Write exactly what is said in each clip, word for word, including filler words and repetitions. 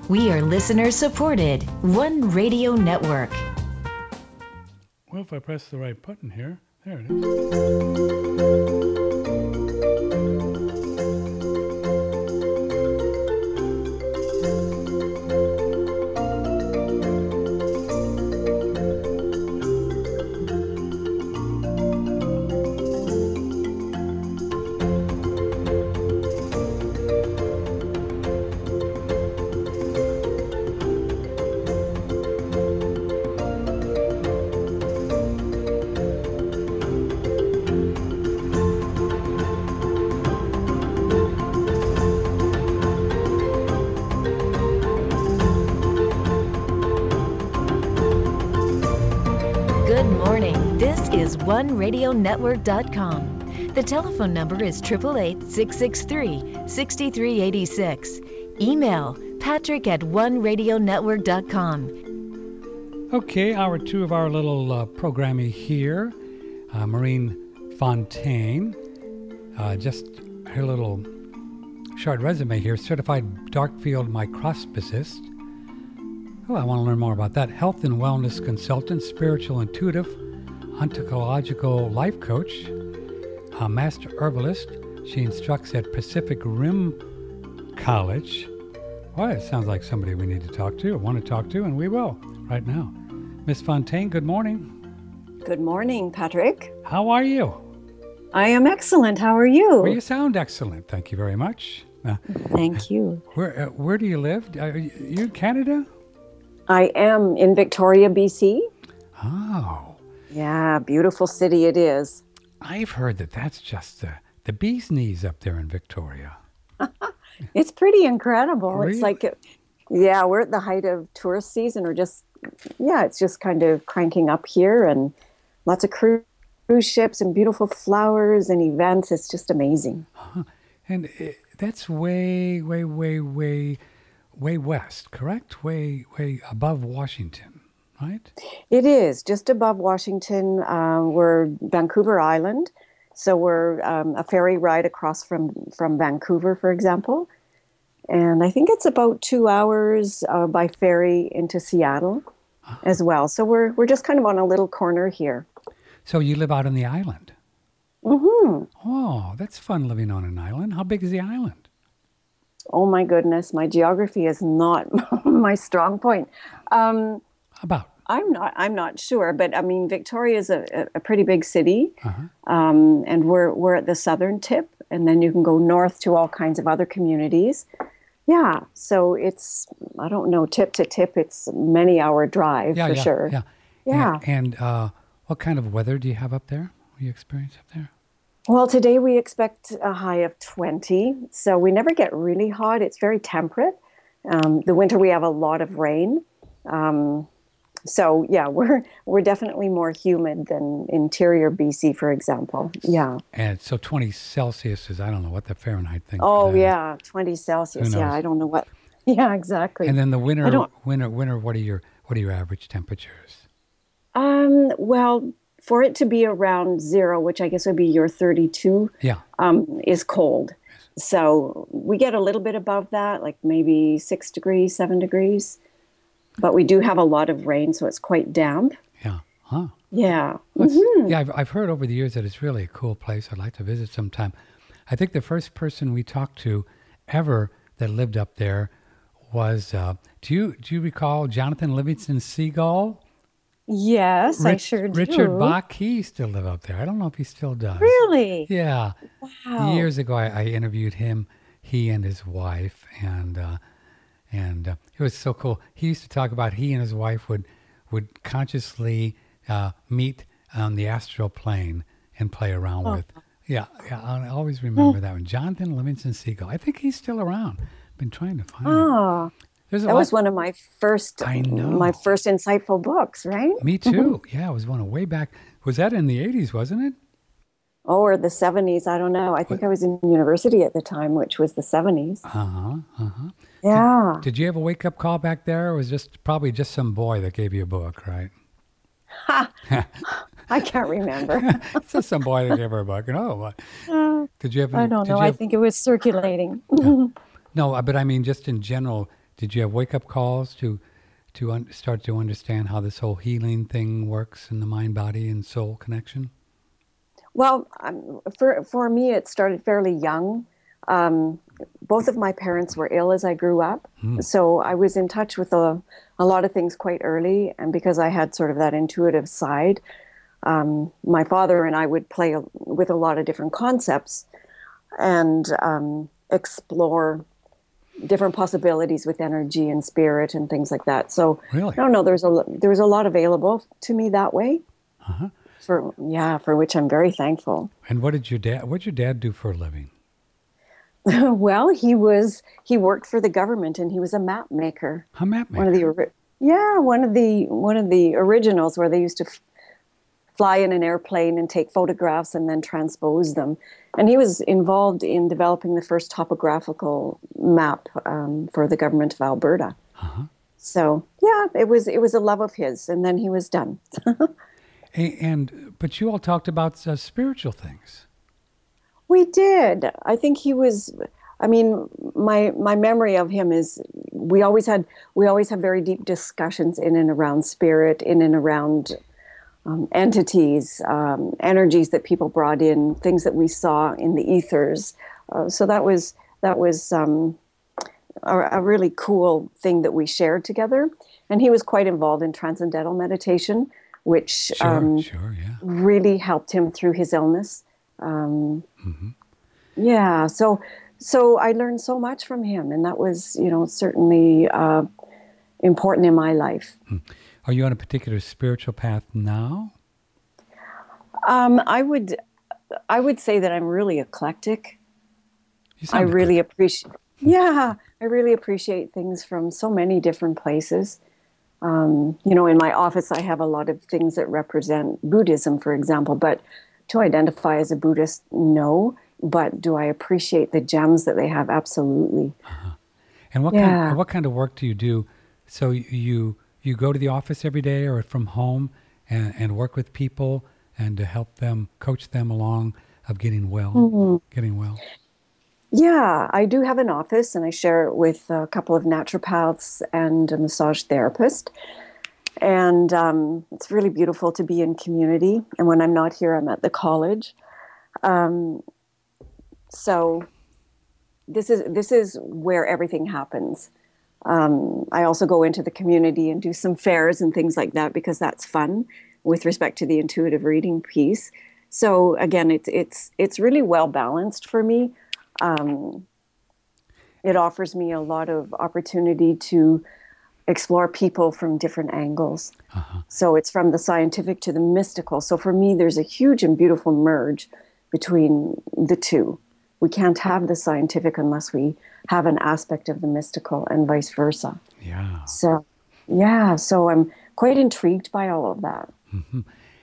We are listener supported. One Radio Network. Well, if I press the right button here, there it is. one radio network dot com. The telephone number is eight eight eight, six six three, six three eight six. Email patrick at one radio network dot com. Okay, hour two of our little uh, programming here. Uh, Maureen Fontaine, uh, just her little short resume here. Certified dark field microscopist. Oh, I want to learn more about that. Health and wellness consultant, spiritual intuitive, ontological life coach, a master herbalist. She instructs at Pacific Rim College. Well, it sounds like somebody we need to talk to, or want to talk to, and we will right now. Miss Fontaine, good morning. Good morning, Patrick. How are you? I am excellent. How are you? Well, you sound excellent. Thank you very much. Uh, Thank you. Where uh, Where do you live? Are you in Canada? I am in Victoria, B C. Oh. Yeah, beautiful city it is. I've heard that that's just the, the bee's knees up there in Victoria. It's pretty incredible. Really? It's like, yeah, we're at the height of tourist season, or just, yeah, it's just kind of cranking up here, and lots of cruise ships and beautiful flowers and events. It's just amazing. Uh-huh. And it, that's way, way, way, way, way west, correct? Way, way above Washington. Right? It is just above Washington. Uh, we're Vancouver Island, so we're um, a ferry ride across from, from Vancouver, for example. And I think it's about two hours uh, by ferry into Seattle uh-huh. as well. So we're we're just kind of on a little corner here. So you live out on the island? Mm-hmm. Oh, that's fun living on an island. How big is the island? Oh my goodness, my geography is not my strong point. Um, About? I'm not. I'm not sure, but I mean, Victoria is a, a pretty big city, uh-huh. um, and we're we're at the southern tip, and then you can go north to all kinds of other communities. Yeah, so it's I don't know tip to tip. It's a many hour drive yeah, for yeah, sure. Yeah, yeah. And, and uh, what kind of weather do you have up there? What do you experience up there? Well, today we expect a high of twenty, so we never get really hot. It's very temperate. Um, the winter we have a lot of rain. Um, So yeah, we're we're definitely more humid than interior B C, for example. Yeah. And so twenty Celsius is I don't know what the Fahrenheit thing. Oh yeah, twenty Celsius. Yeah, I don't know what. Yeah, exactly. And then the winter, winter, winter. What are your what are your average temperatures? Um. Well, for it to be around zero, which I guess would be your thirty-two. Yeah. Um, is cold. So we get a little bit above that, like maybe six degrees, seven degrees. But we do have a lot of rain, so it's quite damp. Yeah. Huh. Yeah. Mm-hmm. Yeah, I've, I've heard over the years that it's really a cool place. I'd like to visit sometime. I think the first person we talked to ever that lived up there was, uh, do you do you recall Jonathan Livingston Seagull? Yes, Rich, I sure do. Richard Bach, he used to live up there. I don't know if he still does. Really? Yeah. Wow. Years ago, I, I interviewed him, he and his wife, and... Uh, And uh, it was so cool. He used to talk about he and his wife would would consciously uh, meet on the astral plane and play around oh. with. Yeah, yeah. I always remember that one. Jonathan Livingston Seagull. I think he's still around. Been trying to find oh. him. There's a that lot. was one of my first. I know. My first insightful books, right? Me too. Yeah, it was one of way back. Was that in the eighties, wasn't it? Oh, or the seventies. I don't know. I think what? I was in university at the time, which was the seventies. Uh-huh, uh-huh. Yeah. Did, did you have a wake-up call back there, or was it just probably just some boy that gave you a book, right? Ha! I can't remember. It's just some boy that gave her a book. No, what? Uh, did you have? I don't know. Have, I think it was circulating. yeah. No, but I mean, just in general, did you have wake-up calls to to un- start to understand how this whole healing thing works in the mind, body, and soul connection? Well, um, for for me, it started fairly young. Um, both of my parents were ill as I grew up, Mm. so I was in touch with a, a lot of things quite early. And because I had sort of that intuitive side, um, my father and I would play a, with a lot of different concepts and um, explore different possibilities with energy and spirit and things like that. So Really? I don't know. There's a there was a lot available to me that way. Uh-huh. For yeah, for which I'm very thankful. And what did your dad? What did your dad do for a living? Well, he was he worked for the government and he was a map maker. A map maker. One of the ori- yeah, one of the one of the originals where they used to f- fly in an airplane and take photographs and then transpose them. And he was involved in developing the first topographical map um, for the government of Alberta. Uh-huh. So yeah, it was it was a love of his, and then he was done. And, and but you all talked about uh, spiritual things. We did. I think he was. I mean, my my memory of him is we always had we always had very deep discussions in and around spirit, in and around um, entities, um, energies that people brought in, things that we saw in the ethers. Uh, so that was that was um, a, a really cool thing that we shared together. And he was quite involved in transcendental meditation, which Sure, um, sure, yeah. really helped him through his illness. Um, Mm-hmm. yeah, so so I learned so much from him, and that was, you know, certainly uh, important in my life. Are you on a particular spiritual path now? Um, I would I would say that I'm really eclectic. You I sound really appreciate. Yeah, I really appreciate things from so many different places. Um, you know, in my office, I have a lot of things that represent Buddhism, for example, but to identify as a Buddhist, no. But do I appreciate the gems that they have? Absolutely. Uh-huh. And what Yeah. kind what kind of work do you do? So you you go to the office every day or from home and, and work with people and to help them, coach them along of getting well, Mhm. getting well. Yeah, I do have an office, and I share it with a couple of naturopaths and a massage therapist. And um, it's really beautiful to be in community. And when I'm not here, I'm at the college. Um, so this is this is where everything happens. Um, I also go into the community and do some fairs and things like that because that's fun with respect to the intuitive reading piece. So again, it's it's it's really well balanced for me. Um, it offers me a lot of opportunity to explore people from different angles. Uh-huh. So it's from the scientific to the mystical. So for me, there's a huge and beautiful merge between the two. We can't have the scientific unless we have an aspect of the mystical and vice versa. Yeah. So, yeah, so I'm quite intrigued by all of that. Mm-hmm.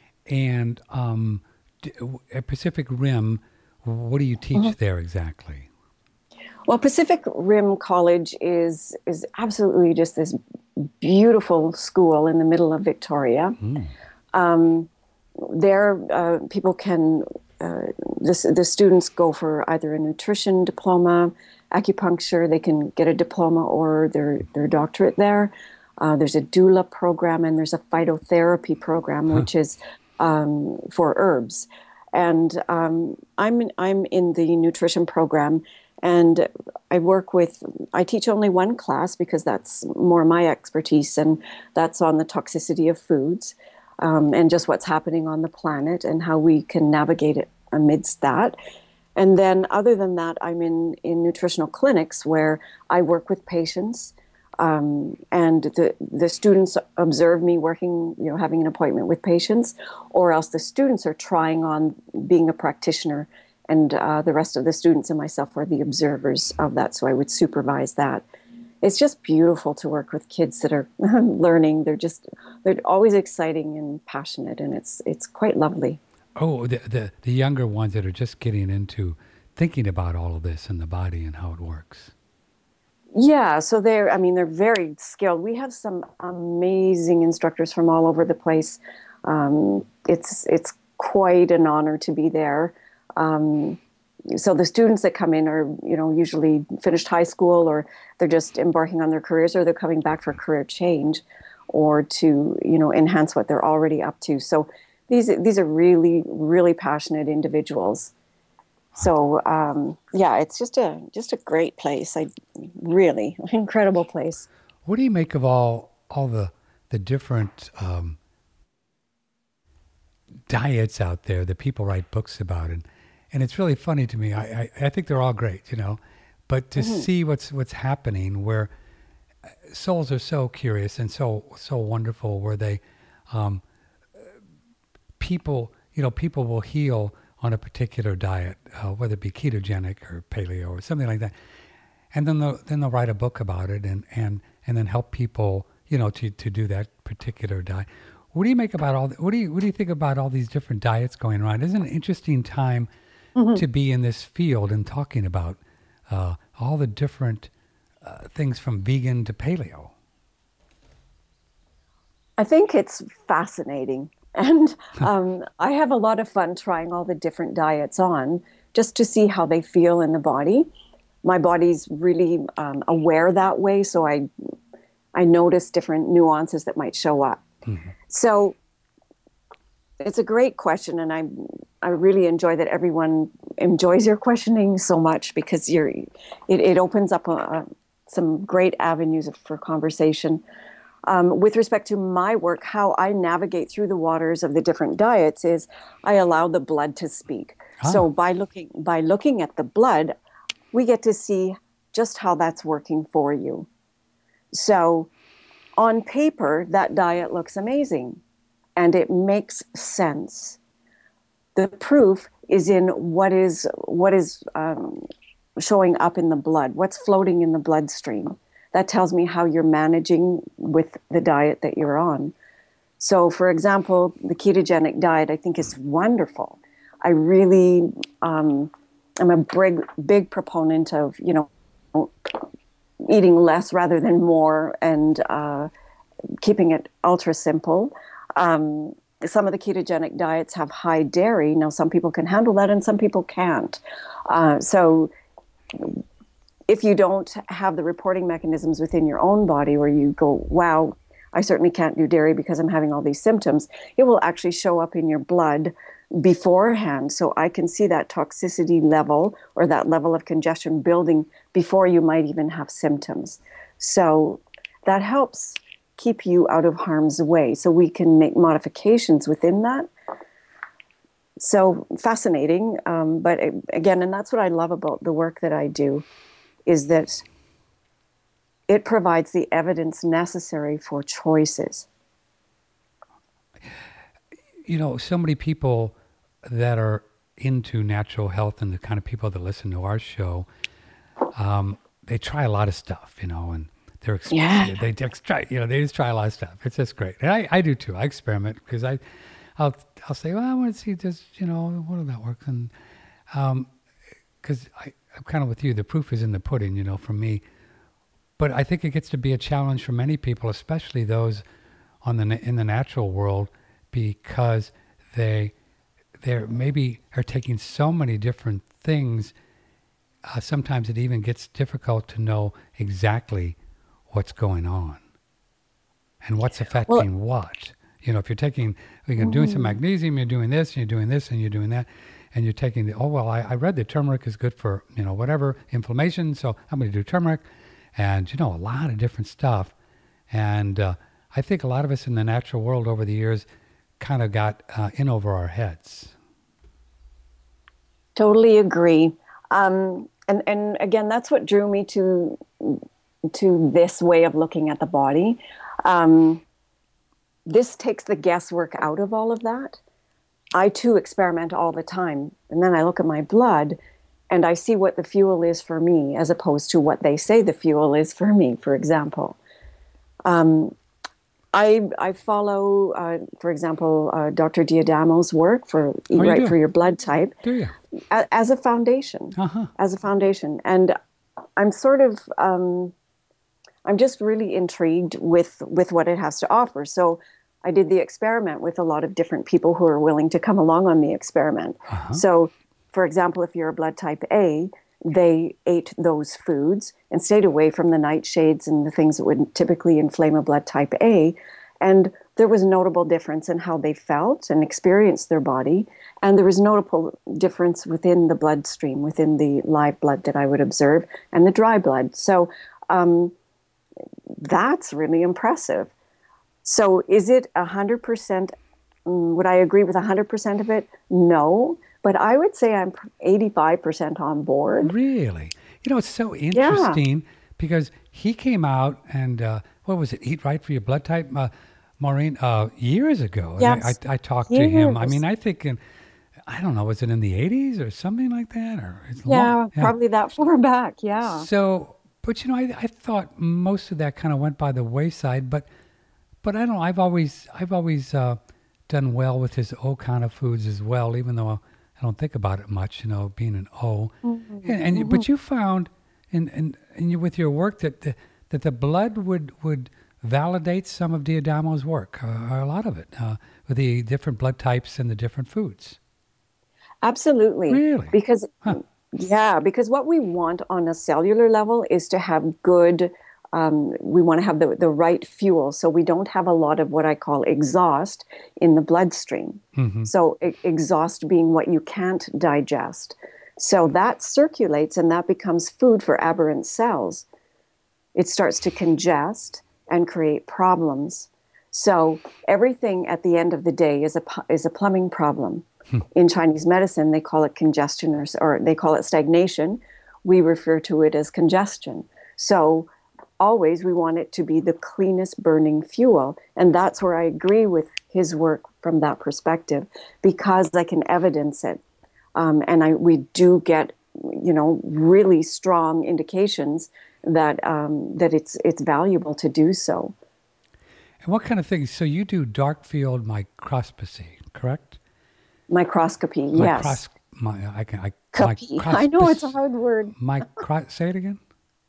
And um, d- at Pacific Rim, what do you teach Mhm. there exactly? Well, Pacific Rim College is is absolutely just this beautiful school in the middle of Victoria. Mm. Um, there, uh, people can, uh, the, the students go for either a nutrition diploma, acupuncture, they can get a diploma or their, their doctorate there. Uh, there's a doula program and there's a phytotherapy program, Huh. which is um, for herbs. And um, I'm I'm in the nutrition program, and I work with, I teach only one class because that's more my expertise, and that's on the toxicity of foods um, and just what's happening on the planet and how we can navigate it amidst that. And then other than that, I'm in, in nutritional clinics where I work with patients. Um, and the, the students observe me working, you know, having an appointment with patients, or else the students are trying on being a practitioner, and uh, the rest of the students and myself are the observers of that. So I would supervise that. It's just beautiful to work with kids that are learning. They're just, they're always exciting and passionate, and it's it's quite lovely. Oh, the, the the younger ones that are just getting into thinking about all of this in the body and how it works. Yeah, so they're, I mean, they're very skilled. We have some amazing instructors from all over the place. Um, it's it's quite an honor to be there. Um, so the students that come in are, you know, usually finished high school, or they're just embarking on their careers, or they're coming back for career change, or to, you know, enhance what they're already up to. So these these are really, really passionate individuals. So um, yeah, it's just a just a great place. I really incredible place. What do you make of all all the the different um, diets out there that people write books about, and and it's really funny to me. I I, I think they're all great, you know, but to mm-hmm. see what's what's happening, where souls are so curious and so so wonderful, where they um, people you know people will heal on a particular diet, uh, whether it be ketogenic or paleo or something like that, and then they'll, then they'll write a book about it and, and, and then help people, you know, to, to do that particular diet. What do you make about all? What do you what do you think about all these different diets going around? Isn't it an interesting time mm-hmm. to be in this field and talking about uh, all the different uh, things from vegan to paleo? I think it's fascinating. And um, I have a lot of fun trying all the different diets on, just to see how they feel in the body. My body's really um, aware that way, so I I notice different nuances that might show up. Mm-hmm. So it's a great question, and I I really enjoy that everyone enjoys your questioning so much, because you're it, it opens up a, a, some great avenues for conversation. Um, with respect to my work, how I navigate through the waters of the different diets is I allow the blood to speak. Oh. So by looking by looking at the blood, we get to see just how that's working for you. So on paper, that diet looks amazing, and it makes sense. The proof is in what is what is um, showing up in the blood, what's floating in the bloodstream. That tells me how you're managing with the diet that you're on. So, for example, the ketogenic diet, I think, is wonderful. I really, um, I'm a big, big proponent of, you know, eating less rather than more, and uh, keeping it ultra simple. Um, some of the ketogenic diets have high dairy. Now, some people can handle that, and some people can't. Uh, so. If you don't have the reporting mechanisms within your own body where you go, wow, I certainly can't do dairy because I'm having all these symptoms, it will actually show up in your blood beforehand. So I can see that toxicity level or that level of congestion building before you might even have symptoms. So that helps keep you out of harm's way. So we can make modifications within that. So fascinating. Um, but again, and that's what I love about the work that I do, is that it provides the evidence necessary for choices. You know, so many people that are into natural health, and the kind of people that listen to our show, um, they try a lot of stuff, you know, and they're ex- yeah. they, they try, you know, they just try a lot of stuff. It's just great. And I, I do too. I experiment, because I, I'll, I'll say, well, I want to see this, you know, what will that work? And, um, because I, I'm kind of with you. The proof is in the pudding, you know, for me. But I think it gets to be a challenge for many people, especially those on the in the natural world, because they they maybe are taking so many different things. Uh, sometimes it even gets difficult to know exactly what's going on and what's affecting well, what. You know, if you're taking, you're mm-hmm. doing some magnesium, you're doing this, and you're doing this, and you're doing that. And you're taking the, oh, well, I, I read that turmeric is good for, you know, whatever, inflammation, so I'm going to do turmeric. And, you know, a lot of different stuff. And uh, I think a lot of us in the natural world over the years kind of got uh, in over our heads. Totally agree. Um, and, and again, that's what drew me to, to this way of looking at the body. Um, this takes the guesswork out of all of that. I too experiment all the time, and then I look at my blood and I see what the fuel is for me as opposed to what they say the fuel is for me, for example. Um, I I follow, uh, for example, uh, Doctor D'Adamo's work for Eat oh, Right do? For Your Blood Type. Do you? As a foundation, uh-huh. as a foundation. And I'm sort of, um, I'm just really intrigued with, with what it has to offer. So I did the experiment with a lot of different people who are willing to come along on the experiment. Uh-huh. So for example, if you're a blood type A, they ate those foods and stayed away from the nightshades and the things that would typically inflame a blood type A. And there was notable difference in how they felt and experienced their body. And there was notable difference within the bloodstream, within the live blood that I would observe and the dry blood. So um, that's really impressive. So is it one hundred percent, would I agree with one hundred percent of it? No. But I would say I'm eighty-five percent on board. Really? You know, it's so interesting yeah. because he came out and, uh, what was it, Eat Right for Your Blood Type, uh, Maureen, uh, years ago. Yes. I, I, I talked years. to him. I mean, I think, in, I don't know, was it in the eighties or something like that? Or it's yeah, long, yeah, probably that far back, yeah. So, but, you know, I, I thought most of that kind of went by the wayside. But, but I don't know, I've always, I've always uh, done well with his O kind of foods as well, even though I don't think about it much, you know, being an O. Mm-hmm. And, and mm-hmm. but you found, in in, in you, with your work, that the, that the blood would would validate some of D'Adamo's work, uh, or a lot of it, uh, with the different blood types and the different foods. Absolutely. Really? Because huh. yeah, because what we want on a cellular level is to have good. Um, we want to have the, the right fuel, so we don't have a lot of what I call exhaust in the bloodstream. Mm-hmm. So e- exhaust being what you can't digest. So that circulates and that becomes food for aberrant cells. It starts to congest and create problems. So everything at the end of the day is a, is a plumbing problem. Hmm. In Chinese medicine, they call it congestion or, or they call it stagnation. We refer to it as congestion. So always we want it to be the cleanest burning fuel. And that's where I agree with his work from that perspective, because I can evidence it. Um, and I we do get, you know, really strong indications that um, that it's it's valuable to do so. And what kind of things? So you do dark field microscopy, correct? Microscopy, yes. Micros- my, I can. I, Copy. I know it's a hard word. Micro- say it again.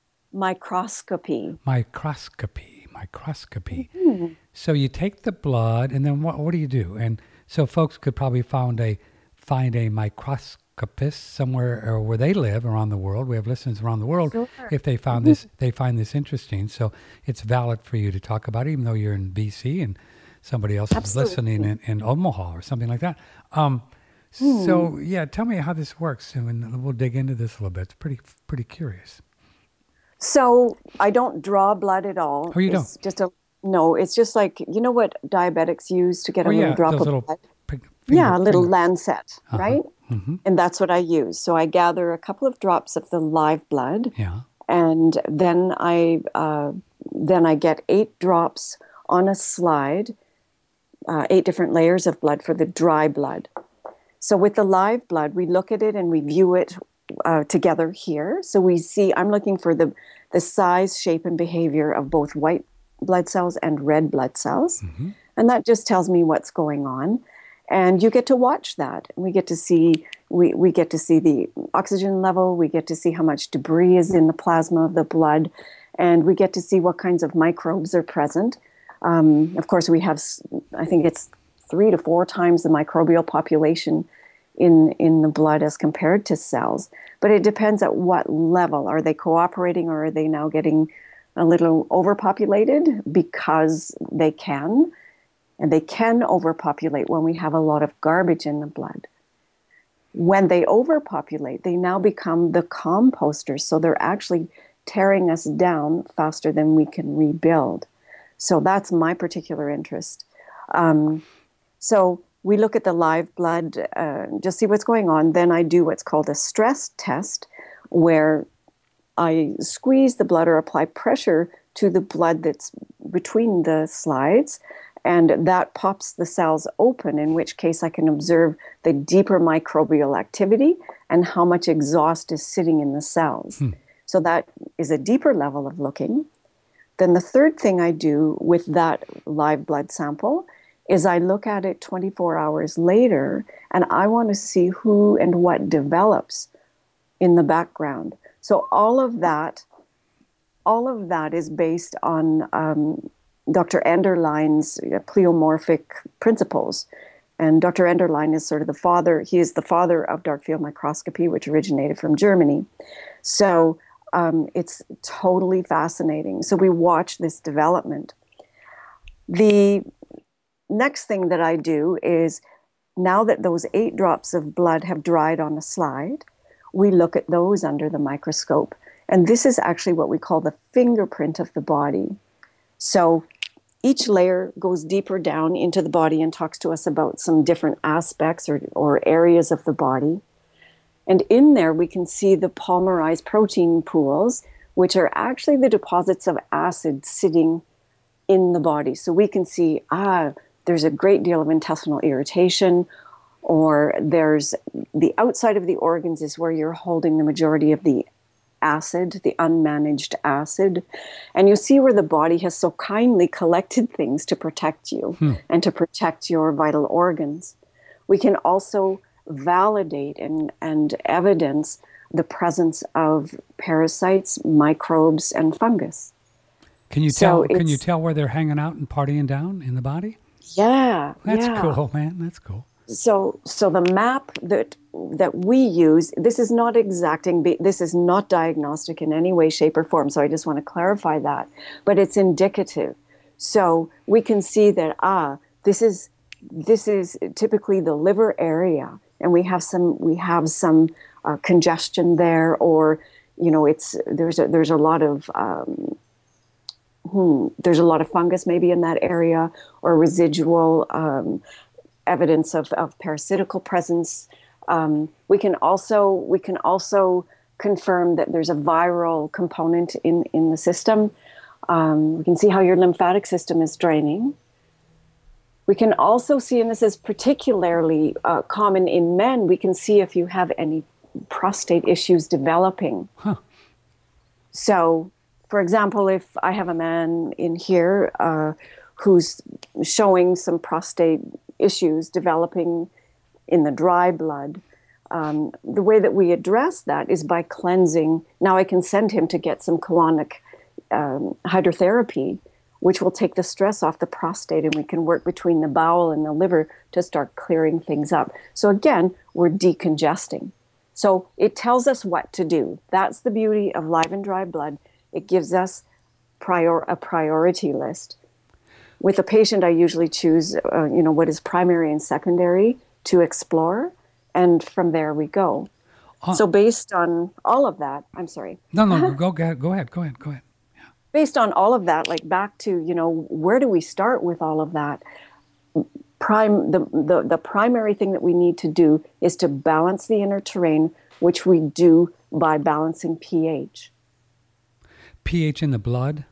Microscopy. Microscopy. Microscopy. Mm-hmm. So you take the blood, and then what? What do you do? And so folks could probably find a find a microscopist somewhere or where they live around the world. We have listeners around the world. Sure. If they found this, they find this interesting. So it's valid for you to talk about it, even though you're in B C and somebody else Absolutely. is listening in, in Omaha or something like that. Um, hmm. So yeah, tell me how this works, and we'll dig into this a little bit. It's pretty pretty curious. So I don't draw blood at all. Oh, you it's don't? Just a no. It's just like, you know what diabetics use to get oh, a little yeah, drop those of little blood. Finger, yeah, a little finger. lancet, uh-huh. right? Mm-hmm. And that's what I use. So I gather a couple of drops of the live blood, yeah, and then I uh, then I get eight drops on a slide, uh, eight different layers of blood for the dry blood. So with the live blood, we look at it and we view it uh, together here. So we see, I'm looking for the the size, shape, and behavior of both white blood cells and red blood cells. Mm-hmm. And that just tells me what's going on. And you get to watch that. We get to see we, we get to see the oxygen level. We get to see how much debris is in the plasma of the blood. And we get to see what kinds of microbes are present. Um, of course, we have, I think it's three to four times the microbial population in in the blood as compared to cells. But it depends at what level. Are they cooperating, or are they now getting a little overpopulated because they can? And they can overpopulate when we have a lot of garbage in the blood. When they overpopulate, they now become the composters. So they're actually tearing us down faster than we can rebuild. So that's my particular interest. Um, so we look at the live blood, uh, just see what's going on. Then I do what's called a stress test, where I squeeze the blood or apply pressure to the blood that's between the slides, and that pops the cells open, in which case I can observe the deeper microbial activity and how much exhaust is sitting in the cells. Hmm. So that is a deeper level of looking. Then the third thing I do with that live blood sample is I look at it twenty-four hours later, and I want to see who and what develops in the background. So all of that, all of that is based on um, Doctor Anderlein's pleomorphic principles. And Doctor Enderlein is sort of the father. He is the father of dark field microscopy, which originated from Germany. So um, it's totally fascinating. So we watch this development. The next thing that I do is, now that those eight drops of blood have dried on a slide, we look at those under the microscope. And this is actually what we call the fingerprint of the body. So each layer goes deeper down into the body and talks to us about some different aspects or, or areas of the body. And in there, we can see the polymerized protein pools, which are actually the deposits of acid sitting in the body. So we can see, ah, there's a great deal of intestinal irritation, or there's the outside of the organs is where you're holding the majority of the acid, the unmanaged acid. And you see where the body has so kindly collected things to protect you hmm. and to protect your vital organs. We can also validate and, and evidence the presence of parasites, microbes, and fungus. Can you tell? So can you tell where they're hanging out and partying down in the body? Yeah, that's yeah. cool, man. That's cool. So, so the map that that we use, this is not exacting. This is not diagnostic in any way, shape, or form. So I just want to clarify that. But it's indicative. So we can see that ah, this is this is typically the liver area, and we have some we have some uh, congestion there, or you know, it's there's a, there's a lot of um, Hmm, there's a lot of fungus maybe in that area, or residual um, evidence of, of parasitical presence. Um, we can also we can also confirm that there's a viral component in, in the system. Um, we can see how your lymphatic system is draining. We can also see, and this is particularly uh, common in men, we can see if you have any prostate issues developing. Huh. So, for example, if I have a man in here uh, who's showing some prostate issues developing in the dry blood, um, the way that we address that is by cleansing. Now I can send him to get some colonic um, hydrotherapy, which will take the stress off the prostate, and we can work between the bowel and the liver to start clearing things up. So again, we're decongesting. So it tells us what to do. That's the beauty of live and dry blood. It gives us prior a priority list. With a patient, I usually choose, uh, you know, what is primary and secondary to explore, and from there we go. Uh, so based on all of that, I'm sorry. No, no, go, go ahead, go ahead, go ahead, go ahead. Yeah. Based on all of that, like back to, you know, where do we start with all of that? Prime, the, the, the primary thing that we need to do is to balance the inner terrain, which we do by balancing pH. pH in the blood?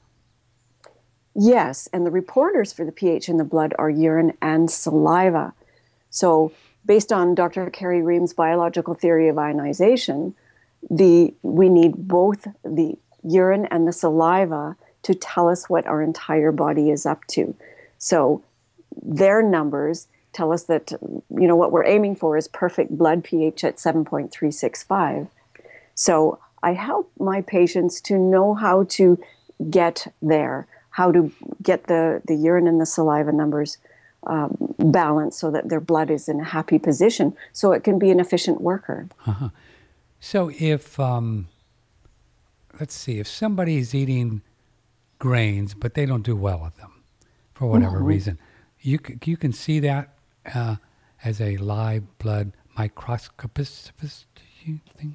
Yes, and the reporters for the pH in the blood are urine and saliva. So based on Doctor Carrie Ream's biological theory of ionization, the we need both the urine and the saliva to tell us what our entire body is up to. So their numbers tell us that, you know, what we're aiming for is perfect blood pH at seven point three six five. So I help my patients to know how to get there, how to get the, the urine and the saliva numbers um, balanced so that their blood is in a happy position so it can be an efficient worker. Uh-huh. So if, um, let's see, if somebody's eating grains, but they don't do well with them for whatever mm-hmm. reason, you, c- you can see that uh, as a live blood microscopist, do you think?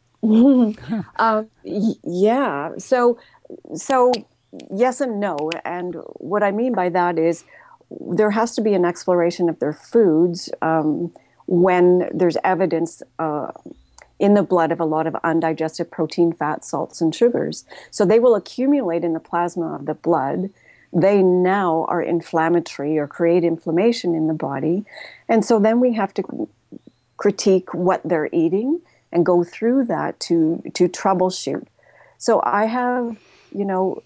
uh, y- yeah. So, so yes and no. And what I mean by that is there has to be an exploration of their foods um, when there's evidence uh, in the blood of a lot of undigested protein, fat, salts, and sugars. So they will accumulate in the plasma of the blood. They now are inflammatory or create inflammation in the body. And so then we have to critique what they're eating and go through that to to troubleshoot. So I have, you know,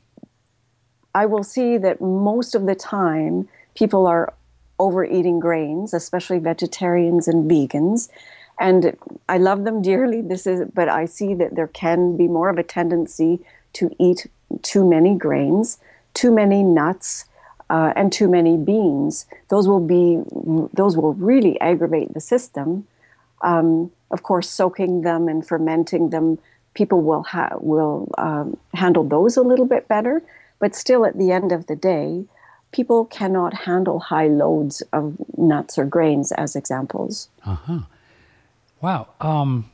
I will see that most of the time people are overeating grains, especially vegetarians and vegans. And I love them dearly. This is, but I see that there can be more of a tendency to eat too many grains, too many nuts, uh, and too many beans, those will be those will really aggravate the system. Um, of course, soaking them and fermenting them, people will ha- will um, handle those a little bit better. But still, at the end of the day, people cannot handle high loads of nuts or grains, as examples. Uh huh. Wow. Um,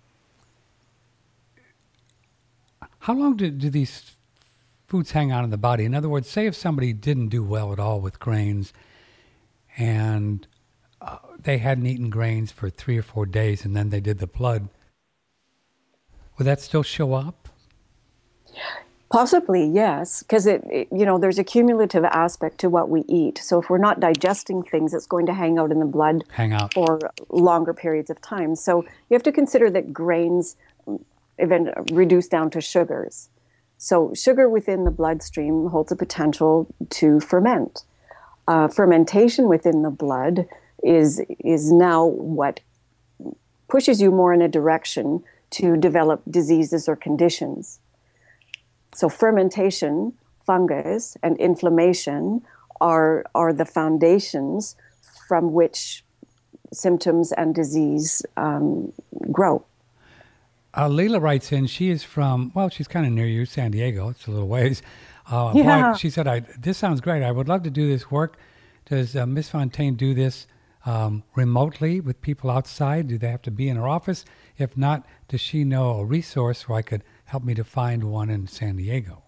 how long do, do these foods hang out in the body? In other words, say if somebody didn't do well at all with grains and uh, they hadn't eaten grains for three or four days and then they did the blood, would that still show up? Possibly, yes, because it, it, you know, there's a cumulative aspect to what we eat. So if we're not digesting things, it's going to hang out in the blood hang out. for longer periods of time. So you have to consider that grains event reduce down to sugars. So sugar within the bloodstream holds a potential to ferment. Uh, fermentation within the blood is is now what pushes you more in a direction to develop diseases or conditions. So fermentation, fungus, and inflammation are are the foundations from which symptoms and disease um, grow. Uh, Leila writes in, she is from, well, she's kind of near you, San Diego. It's a little ways. Uh, yeah. boy, she said, I, this sounds great. I would love to do this work. Does uh, Miss Fontaine do this um, remotely with people outside? Do they have to be in her office? If not, does she know a resource where I could help me to find one in San Diego?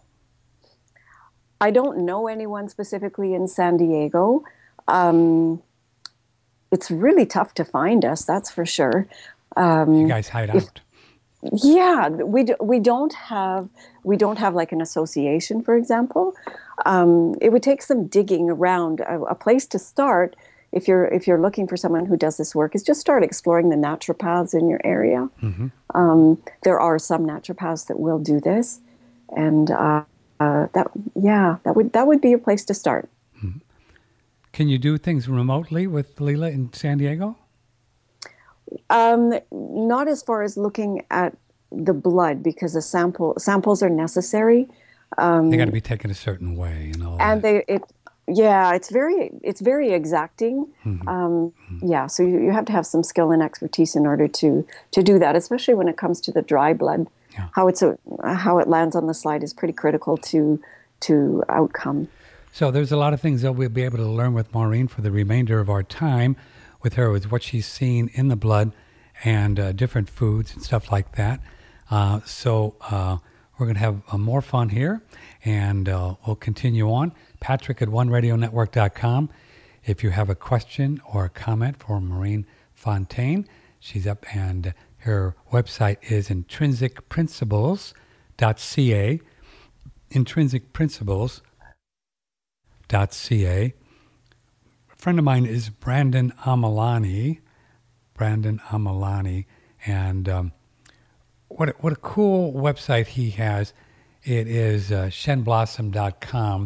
I don't know anyone specifically in San Diego. Um, it's really tough to find us, that's for sure. Um, you guys hide if, out. Yeah, we do, we don't have we don't have like an association, for example. Um, it would take some digging around. A, a place to start, if you're if you're looking for someone who does this work, is just start exploring the naturopaths in your area. Mm-hmm. Um, there are some naturopaths that will do this, and uh, uh, that yeah, that would that would be a place to start. Mm-hmm. Can you do things remotely with Leila in San Diego? Um, not as far as looking at the blood, because the sample samples are necessary. Um, they got to be taken a certain way, and all. And that. they, it, yeah, it's very, it's very exacting. Mm-hmm. Um, mm-hmm. Yeah, so you, you have to have some skill and expertise in order to to do that, especially when it comes to the dry blood. Yeah. How it's a, how it lands on the slide is pretty critical to to outcome. So there's a lot of things that we'll be able to learn with Maureen for the remainder of our time with her, with what she's seen in the blood and uh, different foods and stuff like that. Uh, so uh, we're going to have uh, more fun here, and uh, we'll continue on. Patrick at one radio network dot com. If you have a question or a comment for Maureen Fontaine, she's up, and her website is intrinsic principles dot c a, intrinsic principles dot c a. A friend of mine is Brandon Amalani, Brandon Amalani, and um, what a, what a cool website he has. It is uh, shen blossom dot com,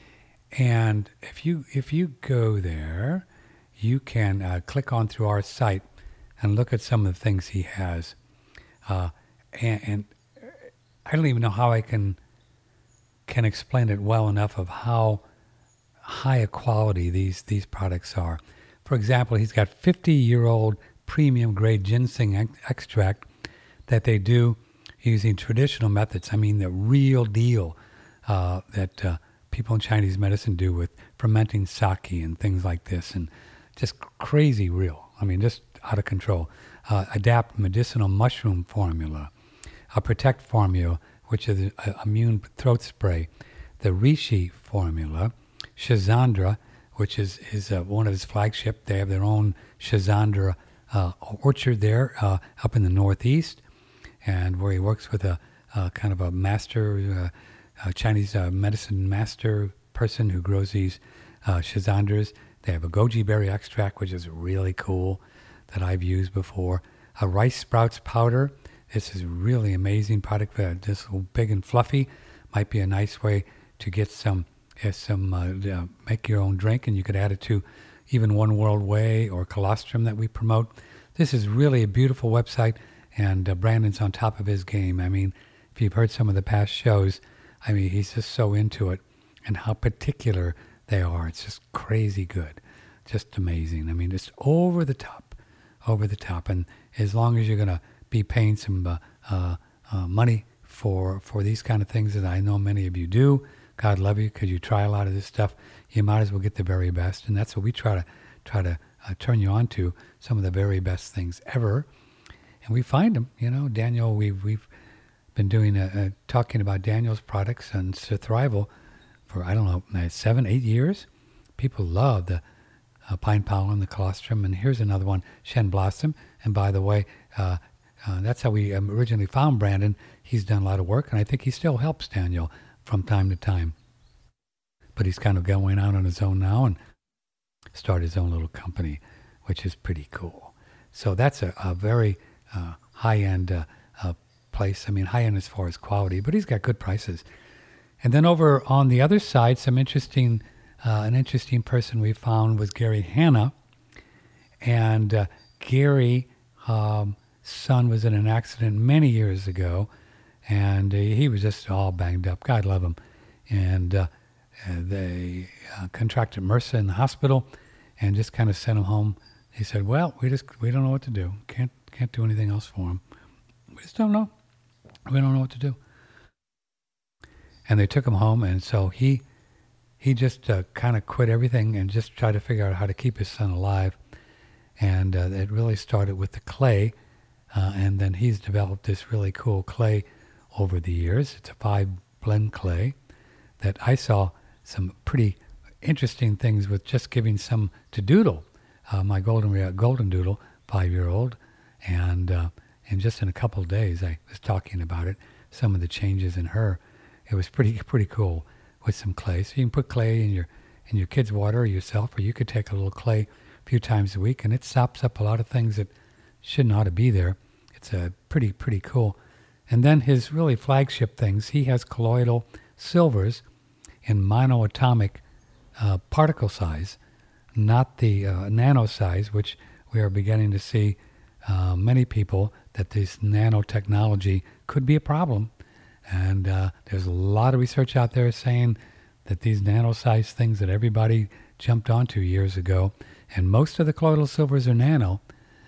and if you if you go there, you can uh, click on through our site and look at some of the things he has, uh, and, and I don't even know how I can can explain it well enough of how high a quality these these products are. For example, he's got fifty-year-old premium grade ginseng ex- extract that they do using traditional methods. I mean, the real deal uh, that uh, people in Chinese medicine do with fermenting sake and things like this, and just crazy real. I mean, just out of control. Uh, Adapt medicinal mushroom formula, a Protect formula, which is an immune throat spray, the Reishi formula, Shazandra, which is, is uh, one of his flagship. They have their own Shazandra uh, orchard there uh, up in the Northeast, and where he works with a uh, kind of a master, uh, a Chinese uh, medicine master person who grows these uh, Shazandras. They have a goji berry extract, which is really cool, that I've used before. A rice sprouts powder. This is really amazing product. Uh, this big and fluffy. Might be a nice way to get some Has some uh, uh, make your own drink, and you could add it to even One World Whey or colostrum that we promote. This is really a beautiful website, and uh, Brandon's on top of his game. I mean, if you've heard some of the past shows, I mean, he's just so into it, and how particular they are. It's just crazy good, just amazing. I mean, it's over the top, over the top. And as long as you're going to be paying some uh, uh, uh, money for for these kind of things that I know many of you do, God love you, because you try a lot of this stuff, you might as well get the very best. And that's what we try to try to uh, turn you on to, some of the very best things ever. And we find them, you know. Daniel, we've, we've been doing a, a, talking about Daniel's products and Surthrival for, I don't know, seven, eight years. People love the uh, pine pollen, the colostrum. And here's another one, Shen Blossom. And by the way, uh, uh, that's how we um, originally found Brandon. He's done a lot of work, and I think he still helps Daniel from time to time. But he's kind of going out on his own now and started his own little company, which is pretty cool. So that's a, a very uh, high-end uh, uh, place. I mean, high-end as far as quality, but he's got good prices. And then over on the other side, some interesting, uh, an interesting person we found was Gary Hanna. And uh, Gary, um, son was in an accident many years ago, and uh, he was just all banged up. God love him. And uh, uh, they uh, contracted MRSA in the hospital and just kind of sent him home. He said, well, we just we don't know what to do. Can't can't do anything else for him. We just don't know. We don't know what to do. And they took him home, and so he he just uh, kind of quit everything and just tried to figure out how to keep his son alive. And uh, it really started with the clay, uh, and then he's developed this really cool clay over the years. It's a five blend clay that I saw some pretty interesting things with just giving some to Doodle, uh, my golden golden Doodle, five-year-old, and uh, and just in a couple of days I was talking about it, some of the changes in her. It was pretty pretty cool with some clay. So you can put clay in your in your kids' water or yourself, or you could take a little clay a few times a week, and it sops up a lot of things that shouldn't ought to be there. It's a pretty pretty cool. And then his really flagship things, he has colloidal silvers in monoatomic uh, particle size, not the uh, nano size, which we are beginning to see uh, many people that this nanotechnology could be a problem. And uh, there's a lot of research out there saying that these nano-sized things that everybody jumped onto years ago, and most of the colloidal silvers are nano,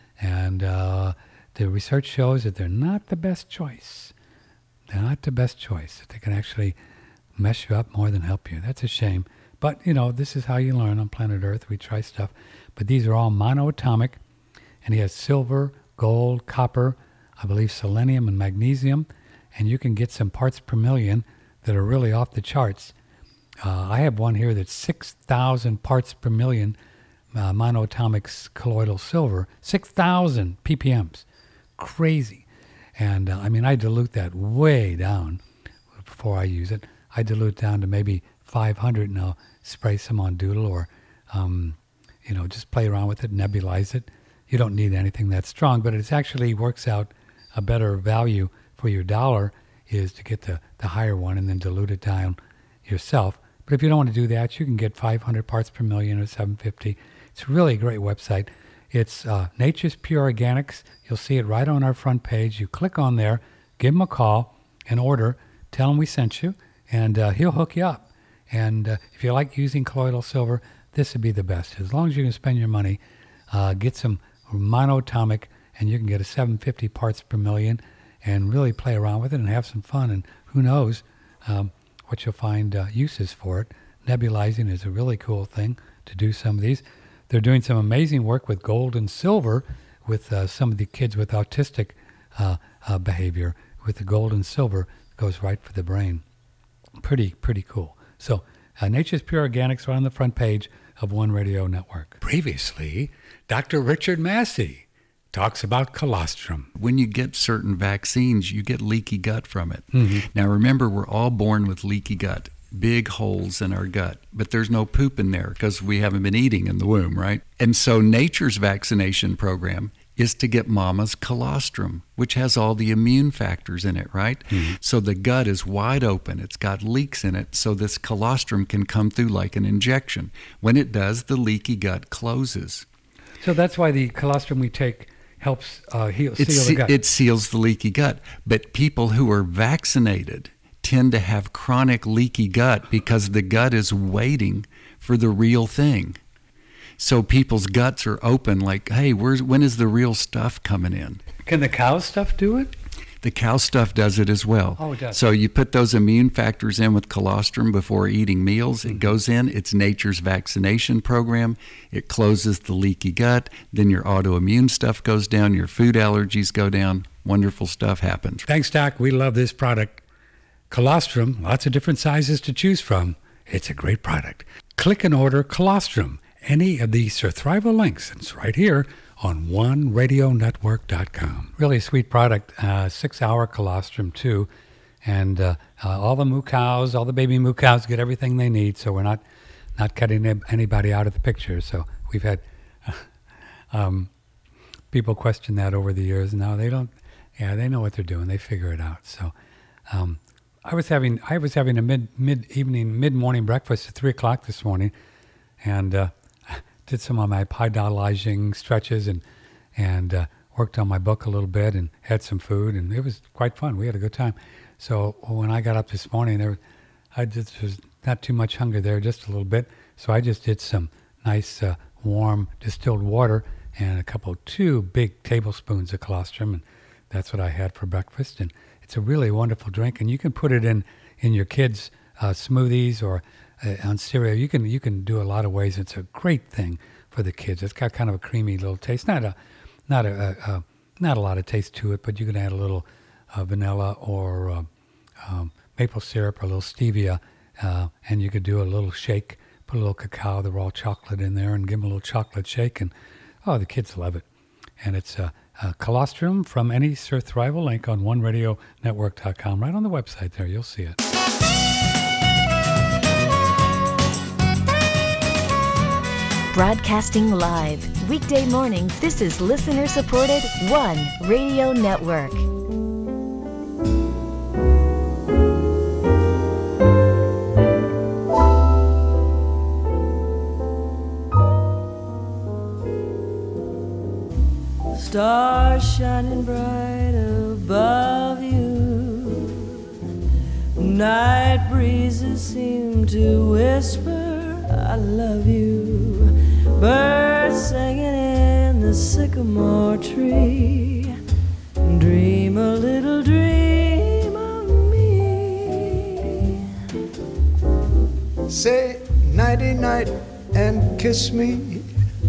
and uh, the research shows that they're not the best choice. They're not the best choice. They can actually mess you up more than help you. That's a shame. But, you know, this is how you learn on planet Earth. We try stuff. But these are all monoatomic, and he has silver, gold, copper, I believe selenium and magnesium, and you can get some parts per million that are really off the charts. Uh, I have one here that's six thousand parts per million uh, monoatomic colloidal silver, six thousand p p m's. Crazy. And, uh, I mean, I dilute that way down before I use it. I dilute down to maybe five hundred, and I'll spray some on Doodle, or, um, you know, just play around with it, nebulize it. You don't need anything that strong, but it actually works out a better value for your dollar is to get the, the higher one and then dilute it down yourself. But if you don't want to do that, you can get five hundred parts per million or seven fifty. It's really a great website. It's uh, Nature's Pure Organics. You'll see it right on our front page. You click on there, give him a call, and order. Tell him we sent you, and uh, he'll hook you up. And uh, if you like using colloidal silver, this would be the best. As long as you can spend your money, uh, get some monoatomic, and you can get a seven fifty parts per million and really play around with it and have some fun. And who knows um, what you'll find uh, uses for it. Nebulizing is a really cool thing to do some of these. They're doing some amazing work with gold and silver with uh, some of the kids with autistic uh, uh, behavior. With the gold and silver, goes right for the brain. Pretty, pretty cool. So uh, Nature's Pure Organics are on the front page of One Radio Network. Previously, Doctor Richard Massey talks about colostrum. When you get certain vaccines, you get leaky gut from it. Mm-hmm. Now remember, we're all born with leaky gut, big holes in our gut, but there's no poop in there because we haven't been eating in the womb, right? And so Nature's vaccination program is to get mama's colostrum, which has all the immune factors in it, right? Mm-hmm. So the gut is wide open. It's got leaks in it, so this colostrum can come through like an injection. When it does, the leaky gut closes. So that's why the colostrum we take helps uh, heal, It seal the gut. It seals the leaky gut. But people who are vaccinated tend to have chronic leaky gut because the gut is waiting for the real thing. So people's guts are open like, hey, where's when is the real stuff coming in? Can the cow stuff do it? The cow stuff does it as well. Oh, it does. So you put those immune factors in with colostrum before eating meals. It goes in. It's nature's vaccination program. It closes the leaky gut. Then your autoimmune stuff goes down. Your food allergies go down. Wonderful stuff happens. Thanks, Doc. We love this product. Colostrum, lots of different sizes to choose from. It's a great product. Click and order Colostrum. Any of these Surthrival links. It's right here on one radio network dot com. Really sweet product, uh, six-hour colostrum too, and uh, uh, all the moo cows, all the baby moo cows get everything they need, so we're not not cutting anybody out of the picture. So we've had uh, um, people question that over the years. No, they don't. Yeah, they know what they're doing. They figure it out. So um, I was having I was having a mid mid evening mid morning breakfast at three o'clock this morning, and. Uh, did some of my pydalyzing stretches and and uh, worked on my book a little bit and had some food, and it was quite fun. We had a good time. So when I got up this morning, there, I just there was not too much hunger there, just a little bit. So I just did some nice uh, warm distilled water and a couple, two big tablespoons of colostrum, and that's what I had for breakfast. And it's a really wonderful drink, and you can put it in in your kids' uh, smoothies or Uh, on cereal. You can you can do a lot of ways. It's a great thing for the kids. It's got kind of a creamy little taste. Not a not a, a, a not a lot of taste to it, but you can add a little uh, vanilla or uh, um, maple syrup or a little stevia, uh, and you could do a little shake. Put a little cacao, the raw chocolate in there, and give them a little chocolate shake. And oh, the kids love it. And it's uh, uh, colostrum from any Surthrival link on one radio network dot com. Right on the website there, you'll see it. Broadcasting live, weekday mornings, this is listener-supported One Radio Network. Stars shining bright above you, night breezes seem to whisper, I love you. Birds singing in the sycamore tree, dream a little dream of me. Say nighty-night and kiss me.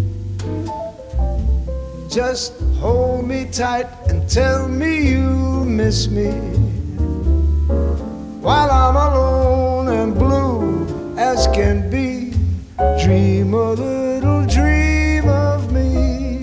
Just hold me tight and tell me you miss me. While I'm alone and blue as can be, dream a little dream of me.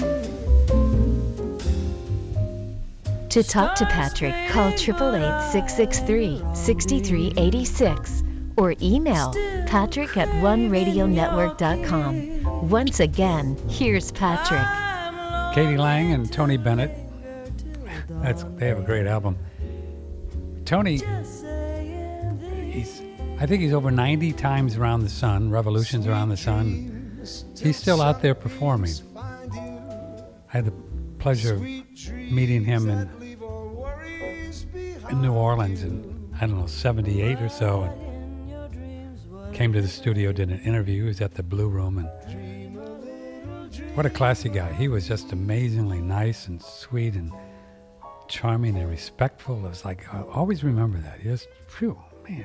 To talk to Patrick, call eight eight eight, six six three, six three eight six or email patrick at one radio network dot com. Once again, here's Patrick. Katie Lang and Tony Bennett. That's they have a great album. Tony, he's I think he's over ninety times around the sun, revolutions around the sun. He's still out there performing. I had the pleasure of meeting him in, in New Orleans in, I don't know, seventy-eight or so. And came to the studio, did an interview. He was at the Blue Room. And what a classy guy. He was just amazingly nice and sweet and charming and respectful. It was like, I always remember that. He just, phew, man.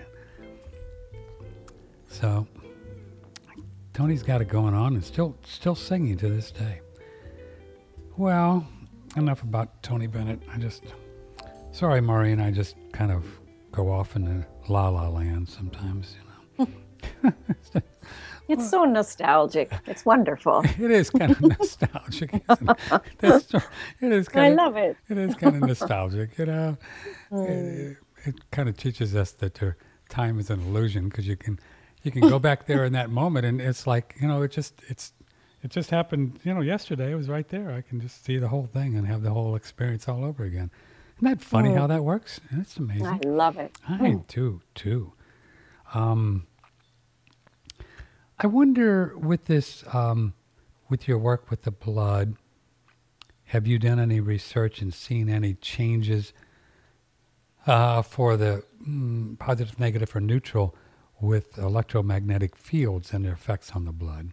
So Tony's got it going on and still still singing to this day. Well, enough about Tony Bennett. I just, sorry, Maureen, I just kind of go off into la la land sometimes, you know. It's so nostalgic. It's wonderful. It is kind of nostalgic, isn't it? That's, it is kind I of, love it. It is kind of nostalgic, you know. Mm. It, it kind of teaches us that there, time is an illusion because you can you can go back there in that moment and it's like, you know, it just it's it just happened, you know, yesterday. It was right there. I can just see the whole thing and have the whole experience all over again. Isn't that funny mm. how that works? It's amazing. I love it. I mm. do too. Um, I wonder with this, um, with your work with the blood, have you done any research and seen any changes uh, for the mm, positive, negative, or neutral with electromagnetic fields and their effects on the blood?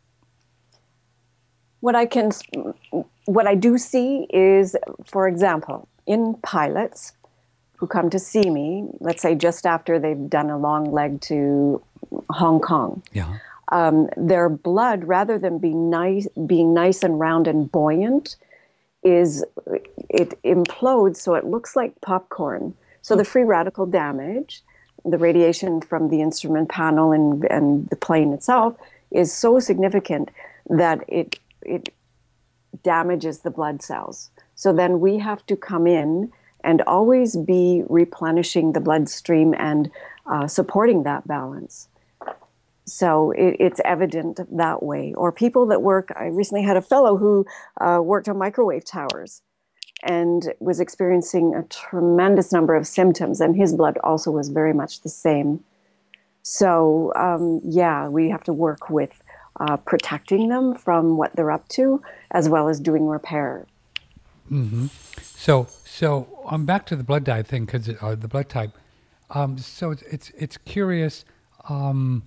What I can, what I do see is, for example, in pilots who come to see me, let's say just after they've done a long leg to Hong Kong, Yeah. um, their blood, rather than be nice, being nice and round and buoyant, is it implodes so it looks like popcorn. So the free radical damage, the radiation from the instrument panel and, and the plane itself is so significant that it it damages the blood cells. So then we have to come in and always be replenishing the bloodstream and uh, supporting that balance. So it, it's evident that way. Or people that work, I recently had a fellow who uh, worked on microwave towers and was experiencing a tremendous number of symptoms, and his blood also was very much the same. So um, yeah, we have to work with uh, protecting them from what they're up to, as well as doing repair. Mm-hmm. So, so I'm back to the blood type thing, because uh, the blood type. Um, so it's it's, it's curious. Um,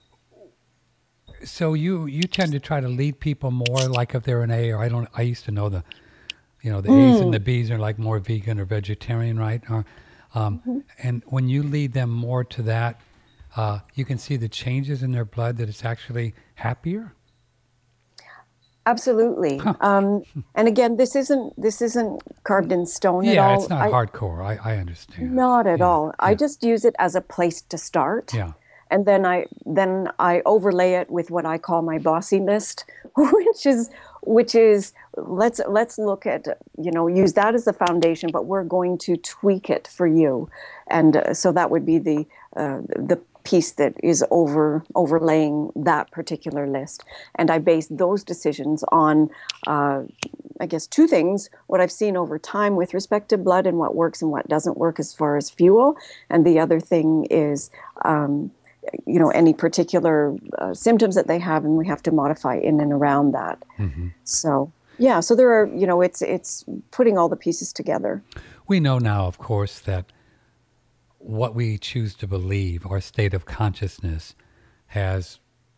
so you you tend to try to lead people more, like if they're an A, or I don't. I used to know the, you know, the mm. A's and the B's are like more vegan or vegetarian, right? Or, um, mm-hmm. And when you lead them more to that, uh, you can see the changes in their blood, that it's actually happier. Absolutely. Huh. Um, and again, this isn't this isn't carved in stone yeah, at all. Yeah, it's not I, hardcore. I, I understand. Not at yeah. all. Yeah. I just use it as a place to start. Yeah. And then I then I overlay it with what I call my bossy list, which is which is let's let's look at, you know, use that as the foundation, but we're going to tweak it for you, and uh, so that would be the uh, the piece that is over overlaying that particular list. And I base those decisions on, uh, I guess, two things: what I've seen over time with respect to blood and what works and what doesn't work as far as fuel, and the other thing is. Um, you know, any particular uh, symptoms that they have, and we have to modify in and around that. Mm-hmm. So, yeah, so there are, you know, it's it's putting all the pieces together. We know now, of course, that what we choose to believe, our state of consciousness, has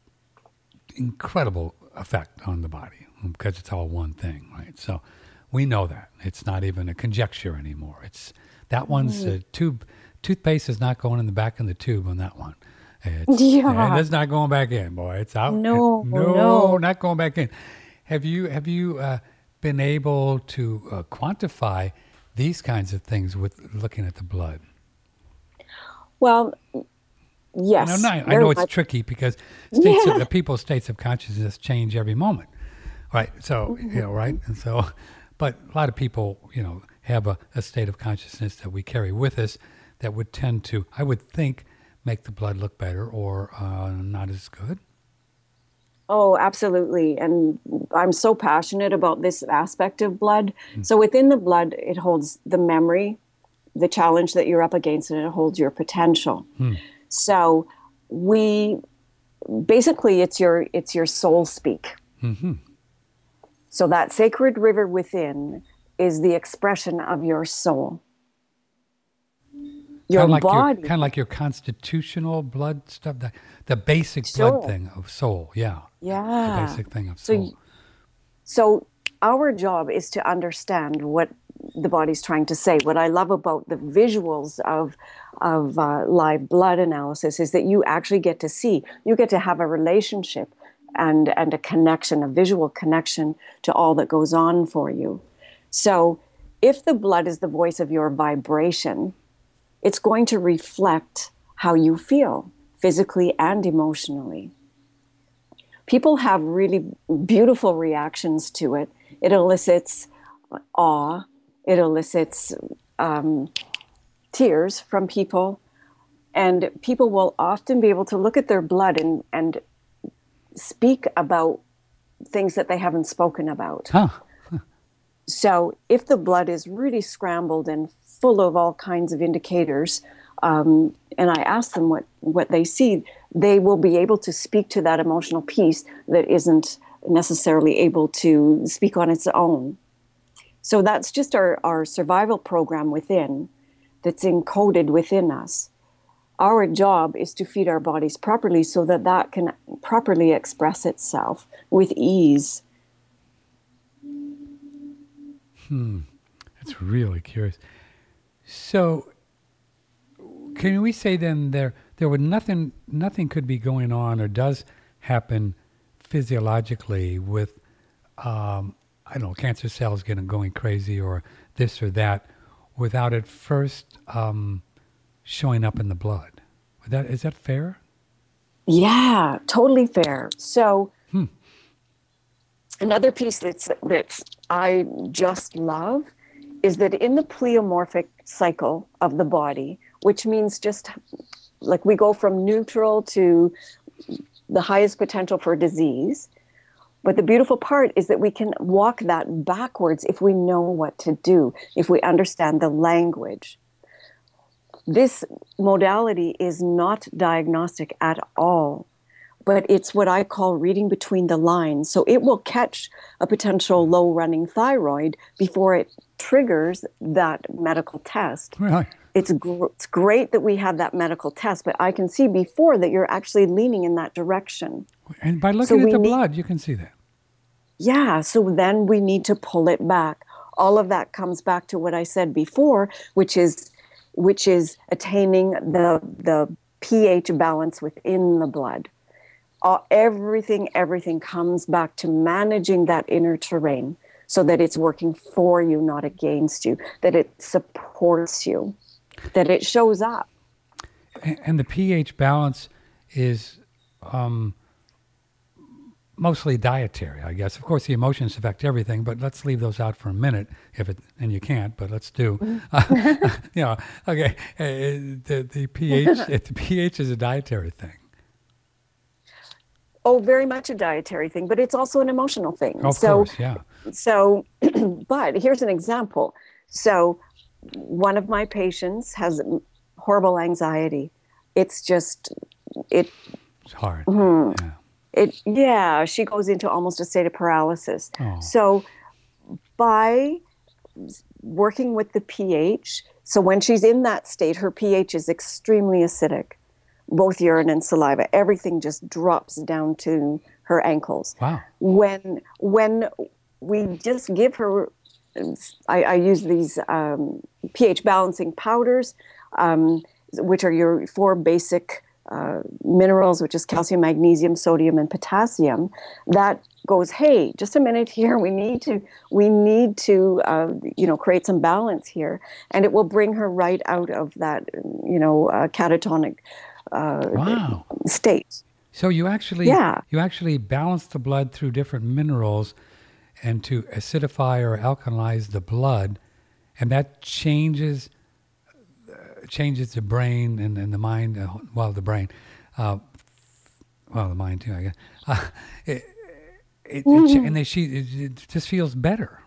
incredible effect on the body, because it's all one thing, right? So we know that. It's not even a conjecture anymore. It's that one's mm. uh, tube, toothpaste is not going in the back of the tube on that one. It's, yeah, it's not going back in, boy. It's out. No, it, no, no, not going back in. Have you have you uh, been able to uh, quantify these kinds of things with looking at the blood? Well, yes. And I, I know it's much. tricky because states yeah. of, the people's states of consciousness change every moment, right? So mm-hmm. you know, right, and so, but a lot of people, you know, have a, a state of consciousness that we carry with us that would tend to, I would think, make the blood look better or uh, not as good? Oh, absolutely. And I'm so passionate about this aspect of blood. Mm. So within the blood, it holds the memory, the challenge that you're up against, and it holds your potential. Mm. So we, basically, it's your it's your soul speak. Mm-hmm. So that sacred river within is the expression of your soul. Your kind of like body, your, kind of like your constitutional blood stuff, the, the basic sure. blood thing of soul, yeah. Yeah. The basic thing of soul. So, so our job is to understand what the body's trying to say. What I love about the visuals of of uh, live blood analysis is that you actually get to see, you get to have a relationship and and a connection, a visual connection to all that goes on for you. So if the blood is the voice of your vibration, it's going to reflect how you feel physically and emotionally. People have really beautiful reactions to it. It elicits awe. It elicits um, tears from people. And people will often be able to look at their blood and, and speak about things that they haven't spoken about. Huh. So if the blood is really scrambled and full of all kinds of indicators, um, and I ask them what, what they see, they will be able to speak to that emotional piece that isn't necessarily able to speak on its own. So that's just our, our survival program within. that's encoded within us. Our job is to feed our bodies properly so that that can properly express itself with ease. Hmm. That's really curious. So, can we say then there there would nothing nothing could be going on or does happen physiologically with um, I don't know, cancer cells getting going crazy or this or that without it first um, showing up in the blood? Is that is that fair? Yeah, totally fair. So Hmm. another piece that's that's I just love is that in the pleomorphic cycle of the body, which means just like we go from neutral to the highest potential for disease. But the beautiful part is that we can walk that backwards if we know what to do, if we understand the language. This modality is not diagnostic at all, but it's what I call reading between the lines. So it will catch a potential low running thyroid before it triggers that medical test. Really? It's, gr- it's great that we have that medical test, but I can see before that you're actually leaning in that direction. And by looking So at we the need- blood, you can see that. Yeah, so then we need to pull it back. All of that comes back to what I said before, which is which is attaining the the pH balance within the blood. All, everything, everything comes back to managing that inner terrain so that it's working for you, not against you, that it supports you, that it shows up. And, and the pH balance is um, mostly dietary, I guess. Of course, the emotions affect everything, but let's leave those out for a minute, if it, and you can't, but let's do. Uh, you know, okay, uh, the the pH, the pH is a dietary thing. Oh, very much a dietary thing, but it's also an emotional thing. Of so, course, yeah. So, but here's an example. So, one of my patients has horrible anxiety. It's just, it, It's hard. Mhm. Yeah. it, yeah, she goes into almost a state of paralysis. Oh. So, by working with the pH, so when she's in that state, her pH is extremely acidic, both urine and saliva. Everything just drops down to her ankles. Wow. When when we just give her, I, I use these um, pH balancing powders, um, which are your four basic uh, minerals, which is calcium, magnesium, sodium, and potassium. That goes, hey, just a minute here. We need to we need to uh, you know create some balance here, and it will bring her right out of that you know uh, catatonic uh, Wow. state. So you actually Yeah. you actually balance the blood through different minerals and to acidify or alkalize the blood, and that changes uh, changes the brain and, and the mind, uh, well, the brain, uh, well, the mind too, I guess. Uh, it, it, it, cha- and they, she, it, it just feels better.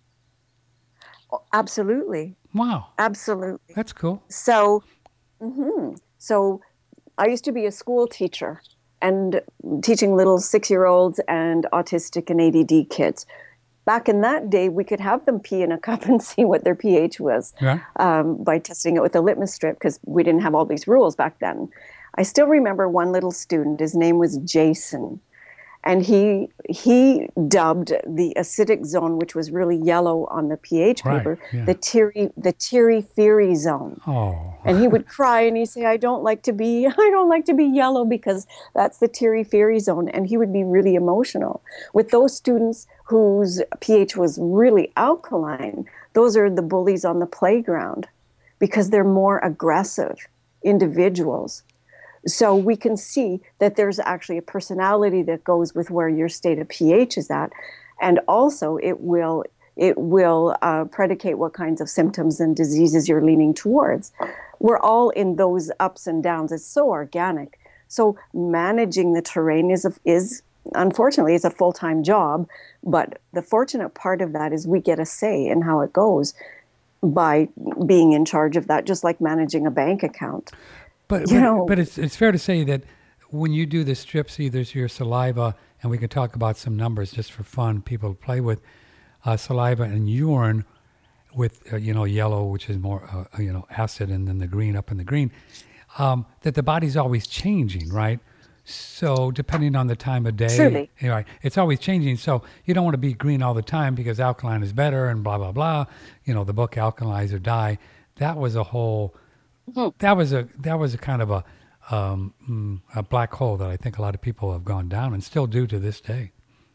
Absolutely, Wow, absolutely. that's cool. So, mhm. so I used to be a school teacher and teaching little six-year-olds and autistic and A D D kids. Back in that day, we could have them pee in a cup and see what their pH was Yeah. um, by testing it with a litmus strip because we didn't have all these rules back then. I still remember one little student. His name was Jason. And he he dubbed the acidic zone, which was really yellow on the pH Right, paper, yeah. the teary the teary theory zone. Oh, And he would cry and he'd say, I don't like to be, I don't like to be yellow because that's the teary theory zone. And he would be really emotional. With those students whose pH was really alkaline, those are the bullies on the playground because they're more aggressive individuals. So we can see that there's actually a personality that goes with where your state of pH is at. And also it will it will uh, predicate what kinds of symptoms and diseases you're leaning towards. We're all in those ups and downs. It's so organic. So managing the terrain is, a, is unfortunately, it's a full-time job. But the fortunate part of that is we get a say in how it goes by being in charge of that, just like managing a bank account. But You but, know- but it's it's fair to say that when you do the strips, either through your saliva, and we can talk about some numbers just for fun, people to play with, uh, saliva and urine, with, uh, you know, yellow, which is more, uh, you know, acid, and then the green up in the green, um, that the body's always changing, right? So depending on the time of day, Truly. you know, it's always changing. So you don't want to be green all the time because alkaline is better and blah, blah, blah. You know, the book Alkalize or Die, that was a whole, mm-hmm. that was a, that was a kind of a, um, mm, a black hole that I think a lot of people have gone down and still do to this day.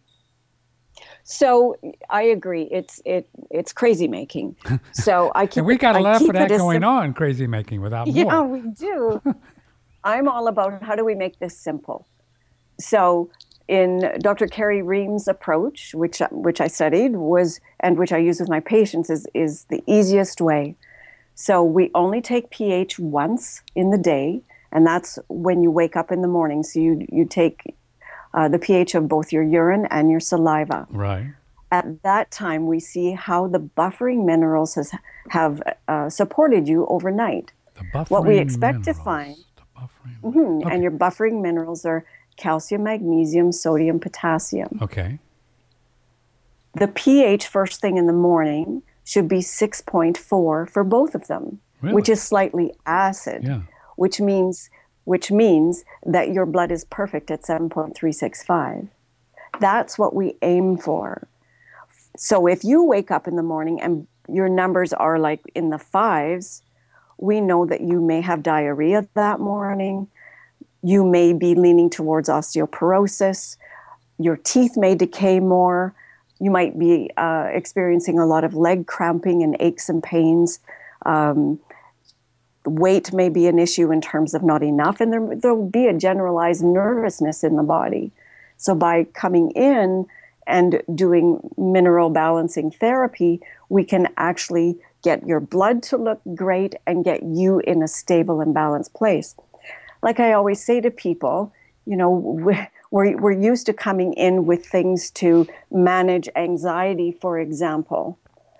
So I agree. It's it it's crazy making. So I keep. And we got it, enough of that going sim- on, crazy making, without more. Yeah, we do. I'm all about how do we make this simple. So in Doctor Carrie Ream's approach, which which I studied, was and which I use with my patients, is is the easiest way. So we only take pH once in the day, and that's when you wake up in the morning. So you you take uh, the pH of both your urine and your saliva. Right. At that time, we see how the buffering minerals has have uh, supported you overnight. The buffering What we expect minerals. to find, the buffering. mm-hmm, Okay. and your buffering minerals are calcium, magnesium, sodium, potassium. Okay. The pH first thing in the morning should be six point four for both of them, Really? which is slightly acid, Yeah. which means which means that your blood is perfect at seven point three six five. That's what we aim for. So if you wake up in the morning and your numbers are like in the fives, we know that you may have diarrhea that morning. You may be leaning towards osteoporosis. Your teeth may decay more. You might be uh, experiencing a lot of leg cramping and aches and pains. Um, weight may be an issue in terms of not enough, and there there'll be a generalized nervousness in the body. So by coming in and doing mineral balancing therapy, we can actually get your blood to look great and get you in a stable and balanced place. Like I always say to people, you know, we're, we're used to coming in with things to manage anxiety, for example.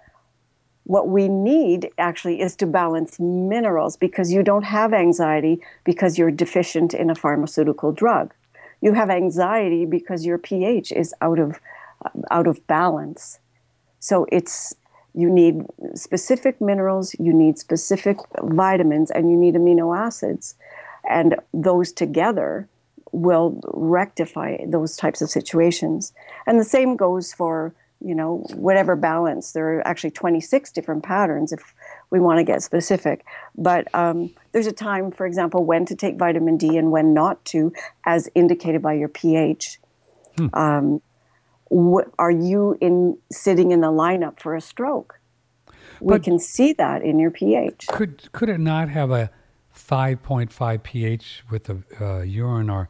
What we need actually is to balance minerals, because you don't have anxiety because you're deficient in a pharmaceutical drug. You have anxiety because your pH is out of out of balance. So it's you need specific minerals, you need specific vitamins, and you need amino acids. And those together will rectify those types of situations. And the same goes for, you know, whatever balance. There are actually twenty-six different patterns if we want to get specific. But um, there's a time, for example, when to take vitamin D and when not to, as indicated by your pH. Hmm. Um, wh- are you in sitting in the lineup for a stroke? We But can see that in your pH. Could could it not have a five point five pH with the uh, urine or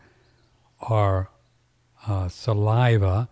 or uh, saliva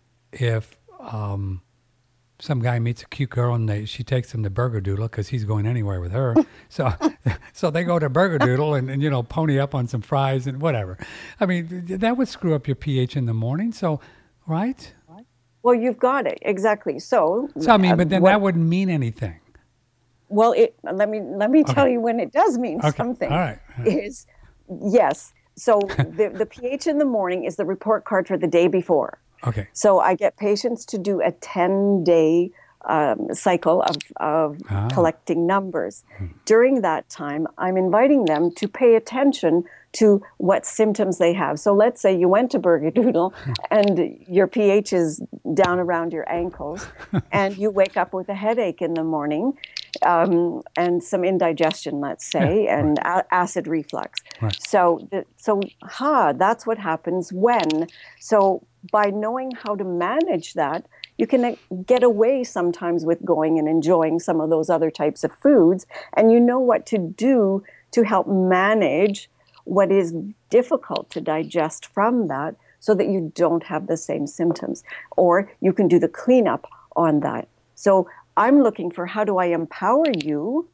if um, some guy meets a cute girl and they, she takes him to Burger Doodle because he's going anywhere with her. so so they go to Burger Doodle and, and, you know, pony up on some fries and whatever. I mean, th- that would screw up your pH in the morning. So, right? Well, you've got it. Exactly. So, So, I mean, uh, but then what- that wouldn't mean anything. Well, it, let me let me tell Okay. you when it does mean Okay. something. All right. All right. Is yes. So the the pH in the morning is the report card for the day before. Okay. So I get patients to do a ten-day um, cycle of, of Ah. collecting numbers. During that time, I'm inviting them to pay attention to what symptoms they have. So let's say you went to Burger Doodle and your pH is down around your ankles and you wake up with a headache in the morning um, and some indigestion, let's say, Yeah, and a- acid reflux. Right. So, the, so, ha, that's what happens when. So by knowing how to manage that, you can uh, get away sometimes with going and enjoying some of those other types of foods, and you know what to do to help manage what is difficult to digest from that so that you don't have the same symptoms. Or you can do the cleanup on that. So I'm looking for how do I empower you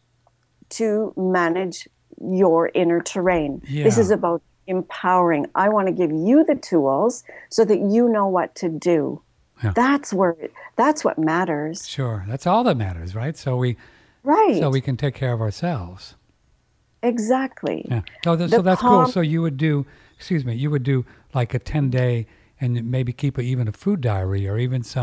to manage your inner terrain. Yeah. This is about empowering. I want to give you the tools so that you know what to do. Yeah. That's where it, that's what matters. Sure. That's all that matters, right? So we Right. so we can take care of ourselves. Exactly. Yeah. No, th- The so that's calm- cool. So you would do, excuse me, you would do like a ten day and maybe keep a, even a food diary or even some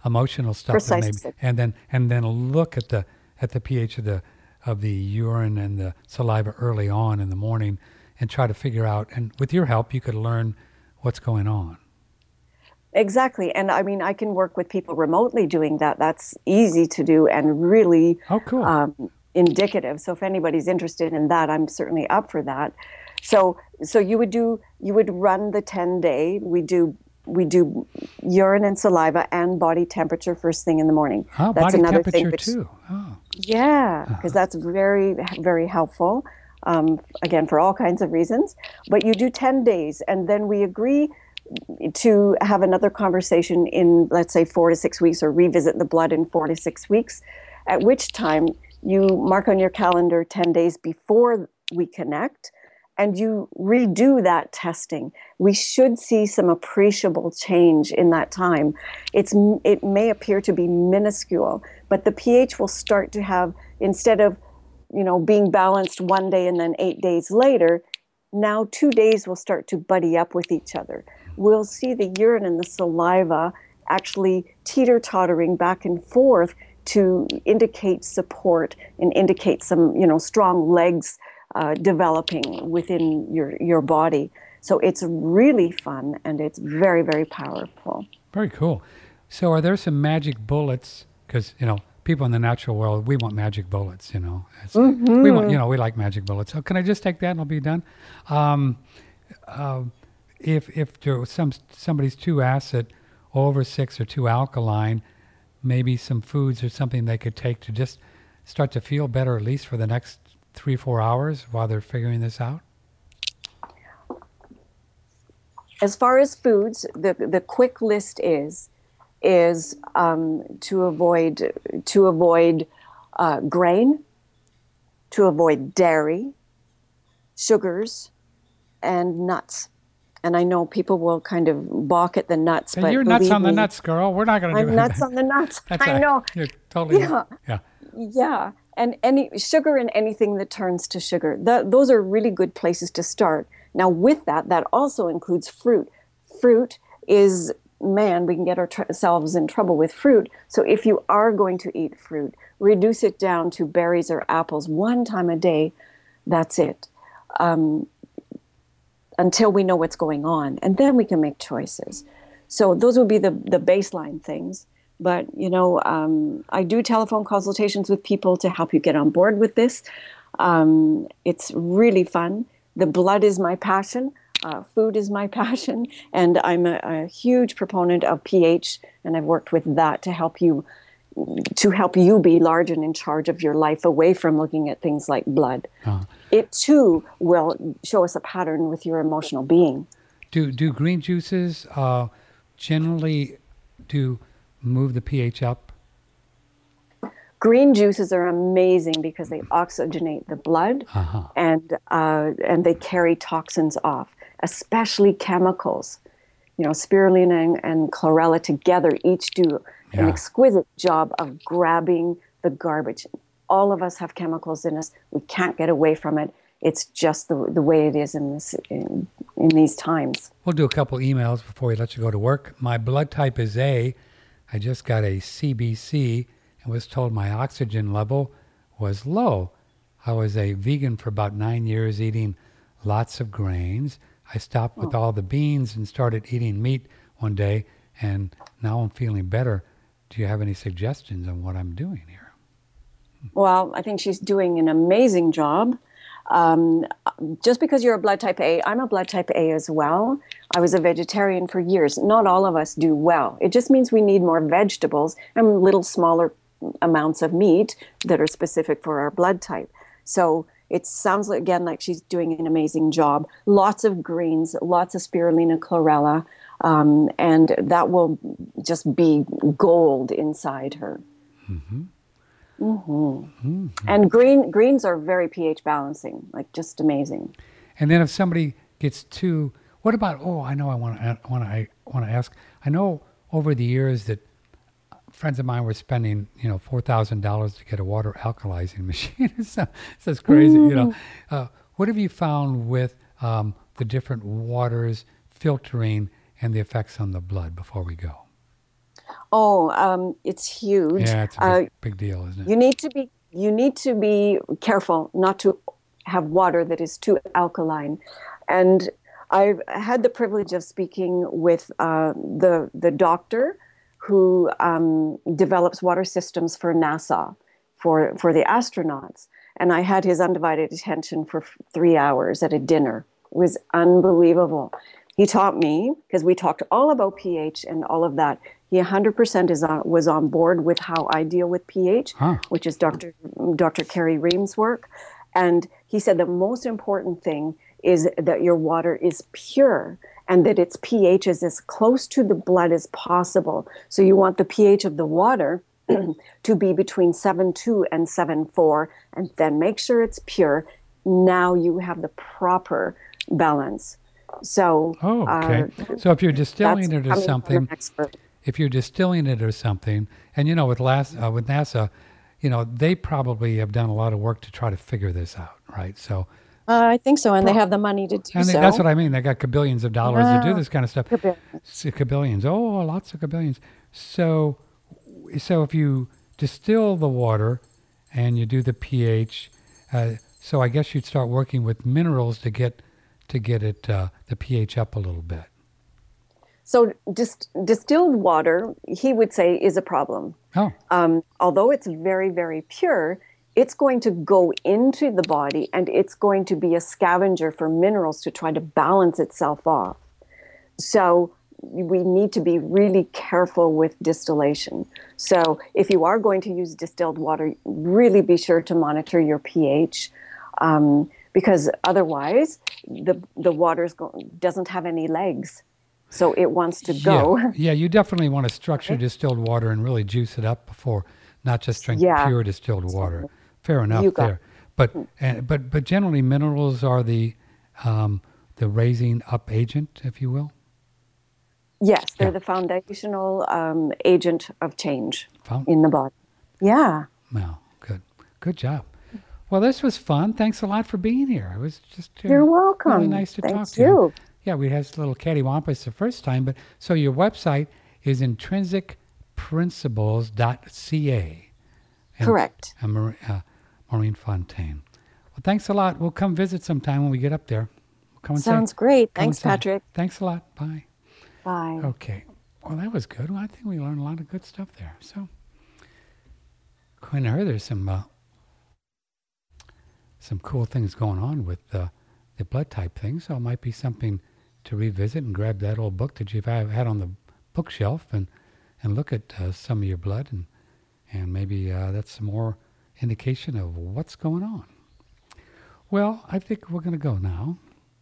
emotional stuff, that Precisely. maybe, and then and then look at the at the pH of the of the urine and the saliva early on in the morning, and try to figure out. And with your help, you could learn what's going on. Exactly. And I mean, I can work with people remotely doing that. That's easy to do and really Oh, cool. um, indicative. So if anybody's interested in that, I'm certainly up for that. So so you would do you would run the ten day. We do we do urine and saliva and body temperature first thing in the morning. Oh, That's body another temperature thing which, too. Oh. Yeah, because that's very, very helpful, um, again, for all kinds of reasons. But you do ten days, and then we agree to have another conversation in, let's say, four to six weeks, or revisit the blood in four to six weeks, at which time you mark on your calendar ten days before we connect, and you redo that testing. We should see some appreciable change in that time. It's it may appear to be minuscule, but the pH will start to have, instead of, you know, being balanced one day and then eight days later, now two days will start to buddy up with each other. We'll see the urine and the saliva actually teeter-tottering back and forth to indicate support and indicate some, you know, strong legs uh, developing within your, your body. So it's really fun, and it's very, very powerful. Very cool. So are there some magic bullets? Because, you know, people in the natural world, we want magic bullets, you know. It's, Mm-hmm. We want, you know, we like magic bullets. So can I just take that and I'll be done? Um, uh, if if there was some somebody's too acid, over six, or too alkaline, maybe some foods or something they could take to just start to feel better, at least for the next three, four hours while they're figuring this out? As far as foods, the the quick list is is um, to avoid to avoid uh, grain, to avoid dairy, sugars, and nuts. And I know people will kind of balk at the nuts, Hey, but you're nuts believe on the me, nuts, girl. We're not going to do I'm that. nuts on the nuts. That's I right. know. You're totally, Yeah. yeah. Yeah, and any sugar and anything that turns to sugar. That, those are really good places to start. Now, with that, that also includes fruit. Fruit is, man, we can get our tr- ourselves in trouble with fruit. So if you are going to eat fruit, reduce it down to berries or apples one time a day. That's it. Um, until we know what's going on, and then we can make choices. So those would be the, the baseline things. But, you know, um, I do telephone consultations with people to help you get on board with this. Um, it's really fun. The blood is my passion. Uh, food is my passion. And I'm a, a huge proponent of pH, and I've worked with that to help you to help you be large and in charge of your life, away from looking at things like blood. Uh, It, too, will show us a pattern with your emotional being. do do green juices uh, generally do move the pH up? Green juices are amazing because they oxygenate the blood, Uh-huh. and uh, and they carry toxins off, especially chemicals. You know, spirulina and, and chlorella together each do an Yeah. exquisite job of grabbing the garbage. All of us have chemicals in us. We can't get away from it. It's just the the way it is in this in, in these times. We'll do a couple emails before we let you go to work. My blood type is A. I just got a C B C and was told my oxygen level was low. I was a vegan for about nine years, eating lots of grains. I stopped with all the beans and started eating meat one day, and now I'm feeling better. Do you have any suggestions on what I'm doing here? Well, I think she's doing an amazing job. Um, just because you're a blood type A, I'm a blood type A as well. I was a vegetarian for years. Not all of us do well. It just means we need more vegetables and little smaller amounts of meat that are specific for our blood type. So it sounds like, again, like she's doing an amazing job. Lots of greens, lots of spirulina, chlorella, um, and that will just be gold inside her. Mm-hmm. Mm-hmm. Mm-hmm. And green greens are very pH balancing, like just amazing. And then if somebody gets too, what about? Oh, I know. I want to want to I want to ask. I know over the years that friends of mine were spending, you know, four thousand dollars to get a water alkalizing machine. It's so, it's crazy, you know. Uh, what have you found with um, the different waters filtering and the effects on the blood? Before we go. Oh, um, it's huge. Yeah, it's a big, uh, big deal, isn't it? You need to be you need to be careful not to have water that is too alkaline. And I've had the privilege of speaking with uh, the the doctor who um, develops water systems for NASA, for for the astronauts. And I had his undivided attention for f- three hours at a dinner. It was unbelievable. He taught me, because we talked all about pH and all of that. He one hundred percent is on, was on board with how I deal with pH, huh. which is Doctor Doctor Carrie Ream's work. And he said the most important thing is that your water is pure and that its pH is as close to the blood as possible. So you want the pH of the water to be between seven point two and seven point four, and then make sure it's pure. Now you have the proper balance. So, oh, okay. Uh, so if you're distilling it or something, if you're distilling it or something, and you know, with last uh, with NASA, you know, they probably have done a lot of work to try to figure this out, right? So, uh, I think so, and they have the money to do and they, so. That's what I mean. They got kabillions of dollars wow. to do this kind of stuff. Kabillions. Kabillions. Oh, lots of kabillions. So, so if you distill the water and you do the pH, uh, so I guess you'd start working with minerals to get to get it uh, the pH up a little bit. So dist- distilled water, he would say, is a problem. Oh. Um, although it's very, very pure, it's going to go into the body and it's going to be a scavenger for minerals to try to balance itself off. So we need to be really careful with distillation. So if you are going to use distilled water, really be sure to monitor your pH. Um, because otherwise the the water doesn't have any legs. So it wants to go. Yeah, yeah, you definitely want to structure distilled water and really juice it up before, not just drink yeah. pure distilled water. Fair enough there. But and, but but generally minerals are the um, the raising up agent, if you will. Yes, they're yeah. the foundational um, agent of change Found- in the body. Yeah. Wow, good, good job. Well, this was fun. Thanks a lot for being here. It was just uh, You're welcome. Really nice to Thank talk to you. you. Yeah, we had a little cattywampus the first time, but so your website is intrinsic principles dot c a. And, Correct. And Mar- uh, Maureen Fontaine. Well, thanks a lot. We'll come visit sometime when we get up there. We'll come and Sounds say, great. Thanks, Patrick. Thanks a lot. Bye. Bye. Okay. Well, that was good. Well, I think we learned a lot of good stuff there. So, according to her, there's some uh, some cool things going on with uh, the blood type thing. So it might be something to revisit and grab that old book that you've had on the bookshelf and, and look at uh, some of your blood and and maybe uh, that's some more indication of what's going on. Well, I think we're going to go now.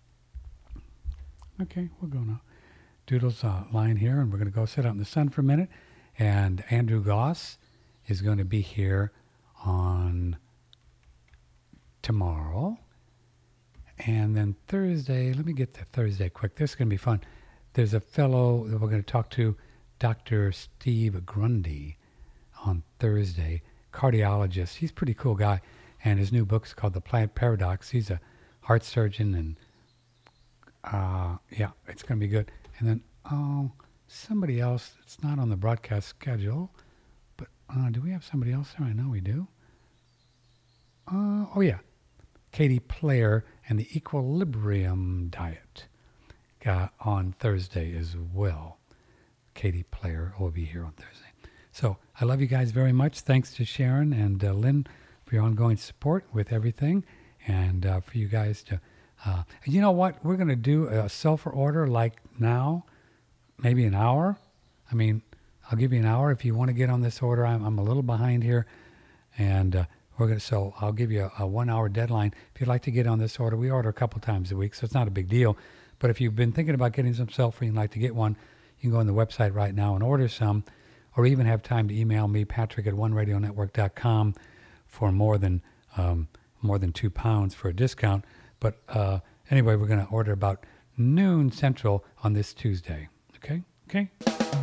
Okay, we'll go now. Doodle's uh, lying here, and we're going to go sit out in the sun for a minute. And Andrew Goss is going to be here on tomorrow. And then Thursday, let me get to Thursday quick. This is going to be fun. There's a fellow that we're going to talk to, Doctor Steve Grundy, on Thursday, cardiologist. He's a pretty cool guy, and his new book's called The Plant Paradox. He's a heart surgeon, and uh, yeah, it's going to be good. And then, oh, somebody else, it's not on the broadcast schedule, but uh, do we have somebody else there? I know we do. Uh, oh, yeah. Katie Player and the Equilibrium Diet uh, on Thursday as well. Katie Player will be here on Thursday. So I love you guys very much. Thanks to Sharon and uh, Lynn for your ongoing support with everything, and uh, for you guys to, uh, you know what, we're going to do a sulfur order like now, maybe an hour. I mean, I'll give you an hour if you want to get on this order. I'm, I'm a little behind here, and uh, we're going to, so I'll give you a, a one-hour deadline. If you'd like to get on this order, we order a couple times a week, so it's not a big deal. But if you've been thinking about getting some sulfur and you'd like to get one, you can go on the website right now and order some, or even have time to email me, Patrick at one radio network dot com, for more than um, more than two pounds for a discount. But uh, anyway, we're going to order about noon Central on this Tuesday. Okay? Okay?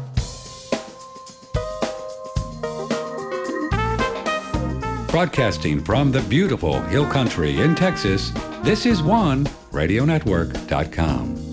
Broadcasting from the beautiful Hill Country in Texas, this is one radio network dot com.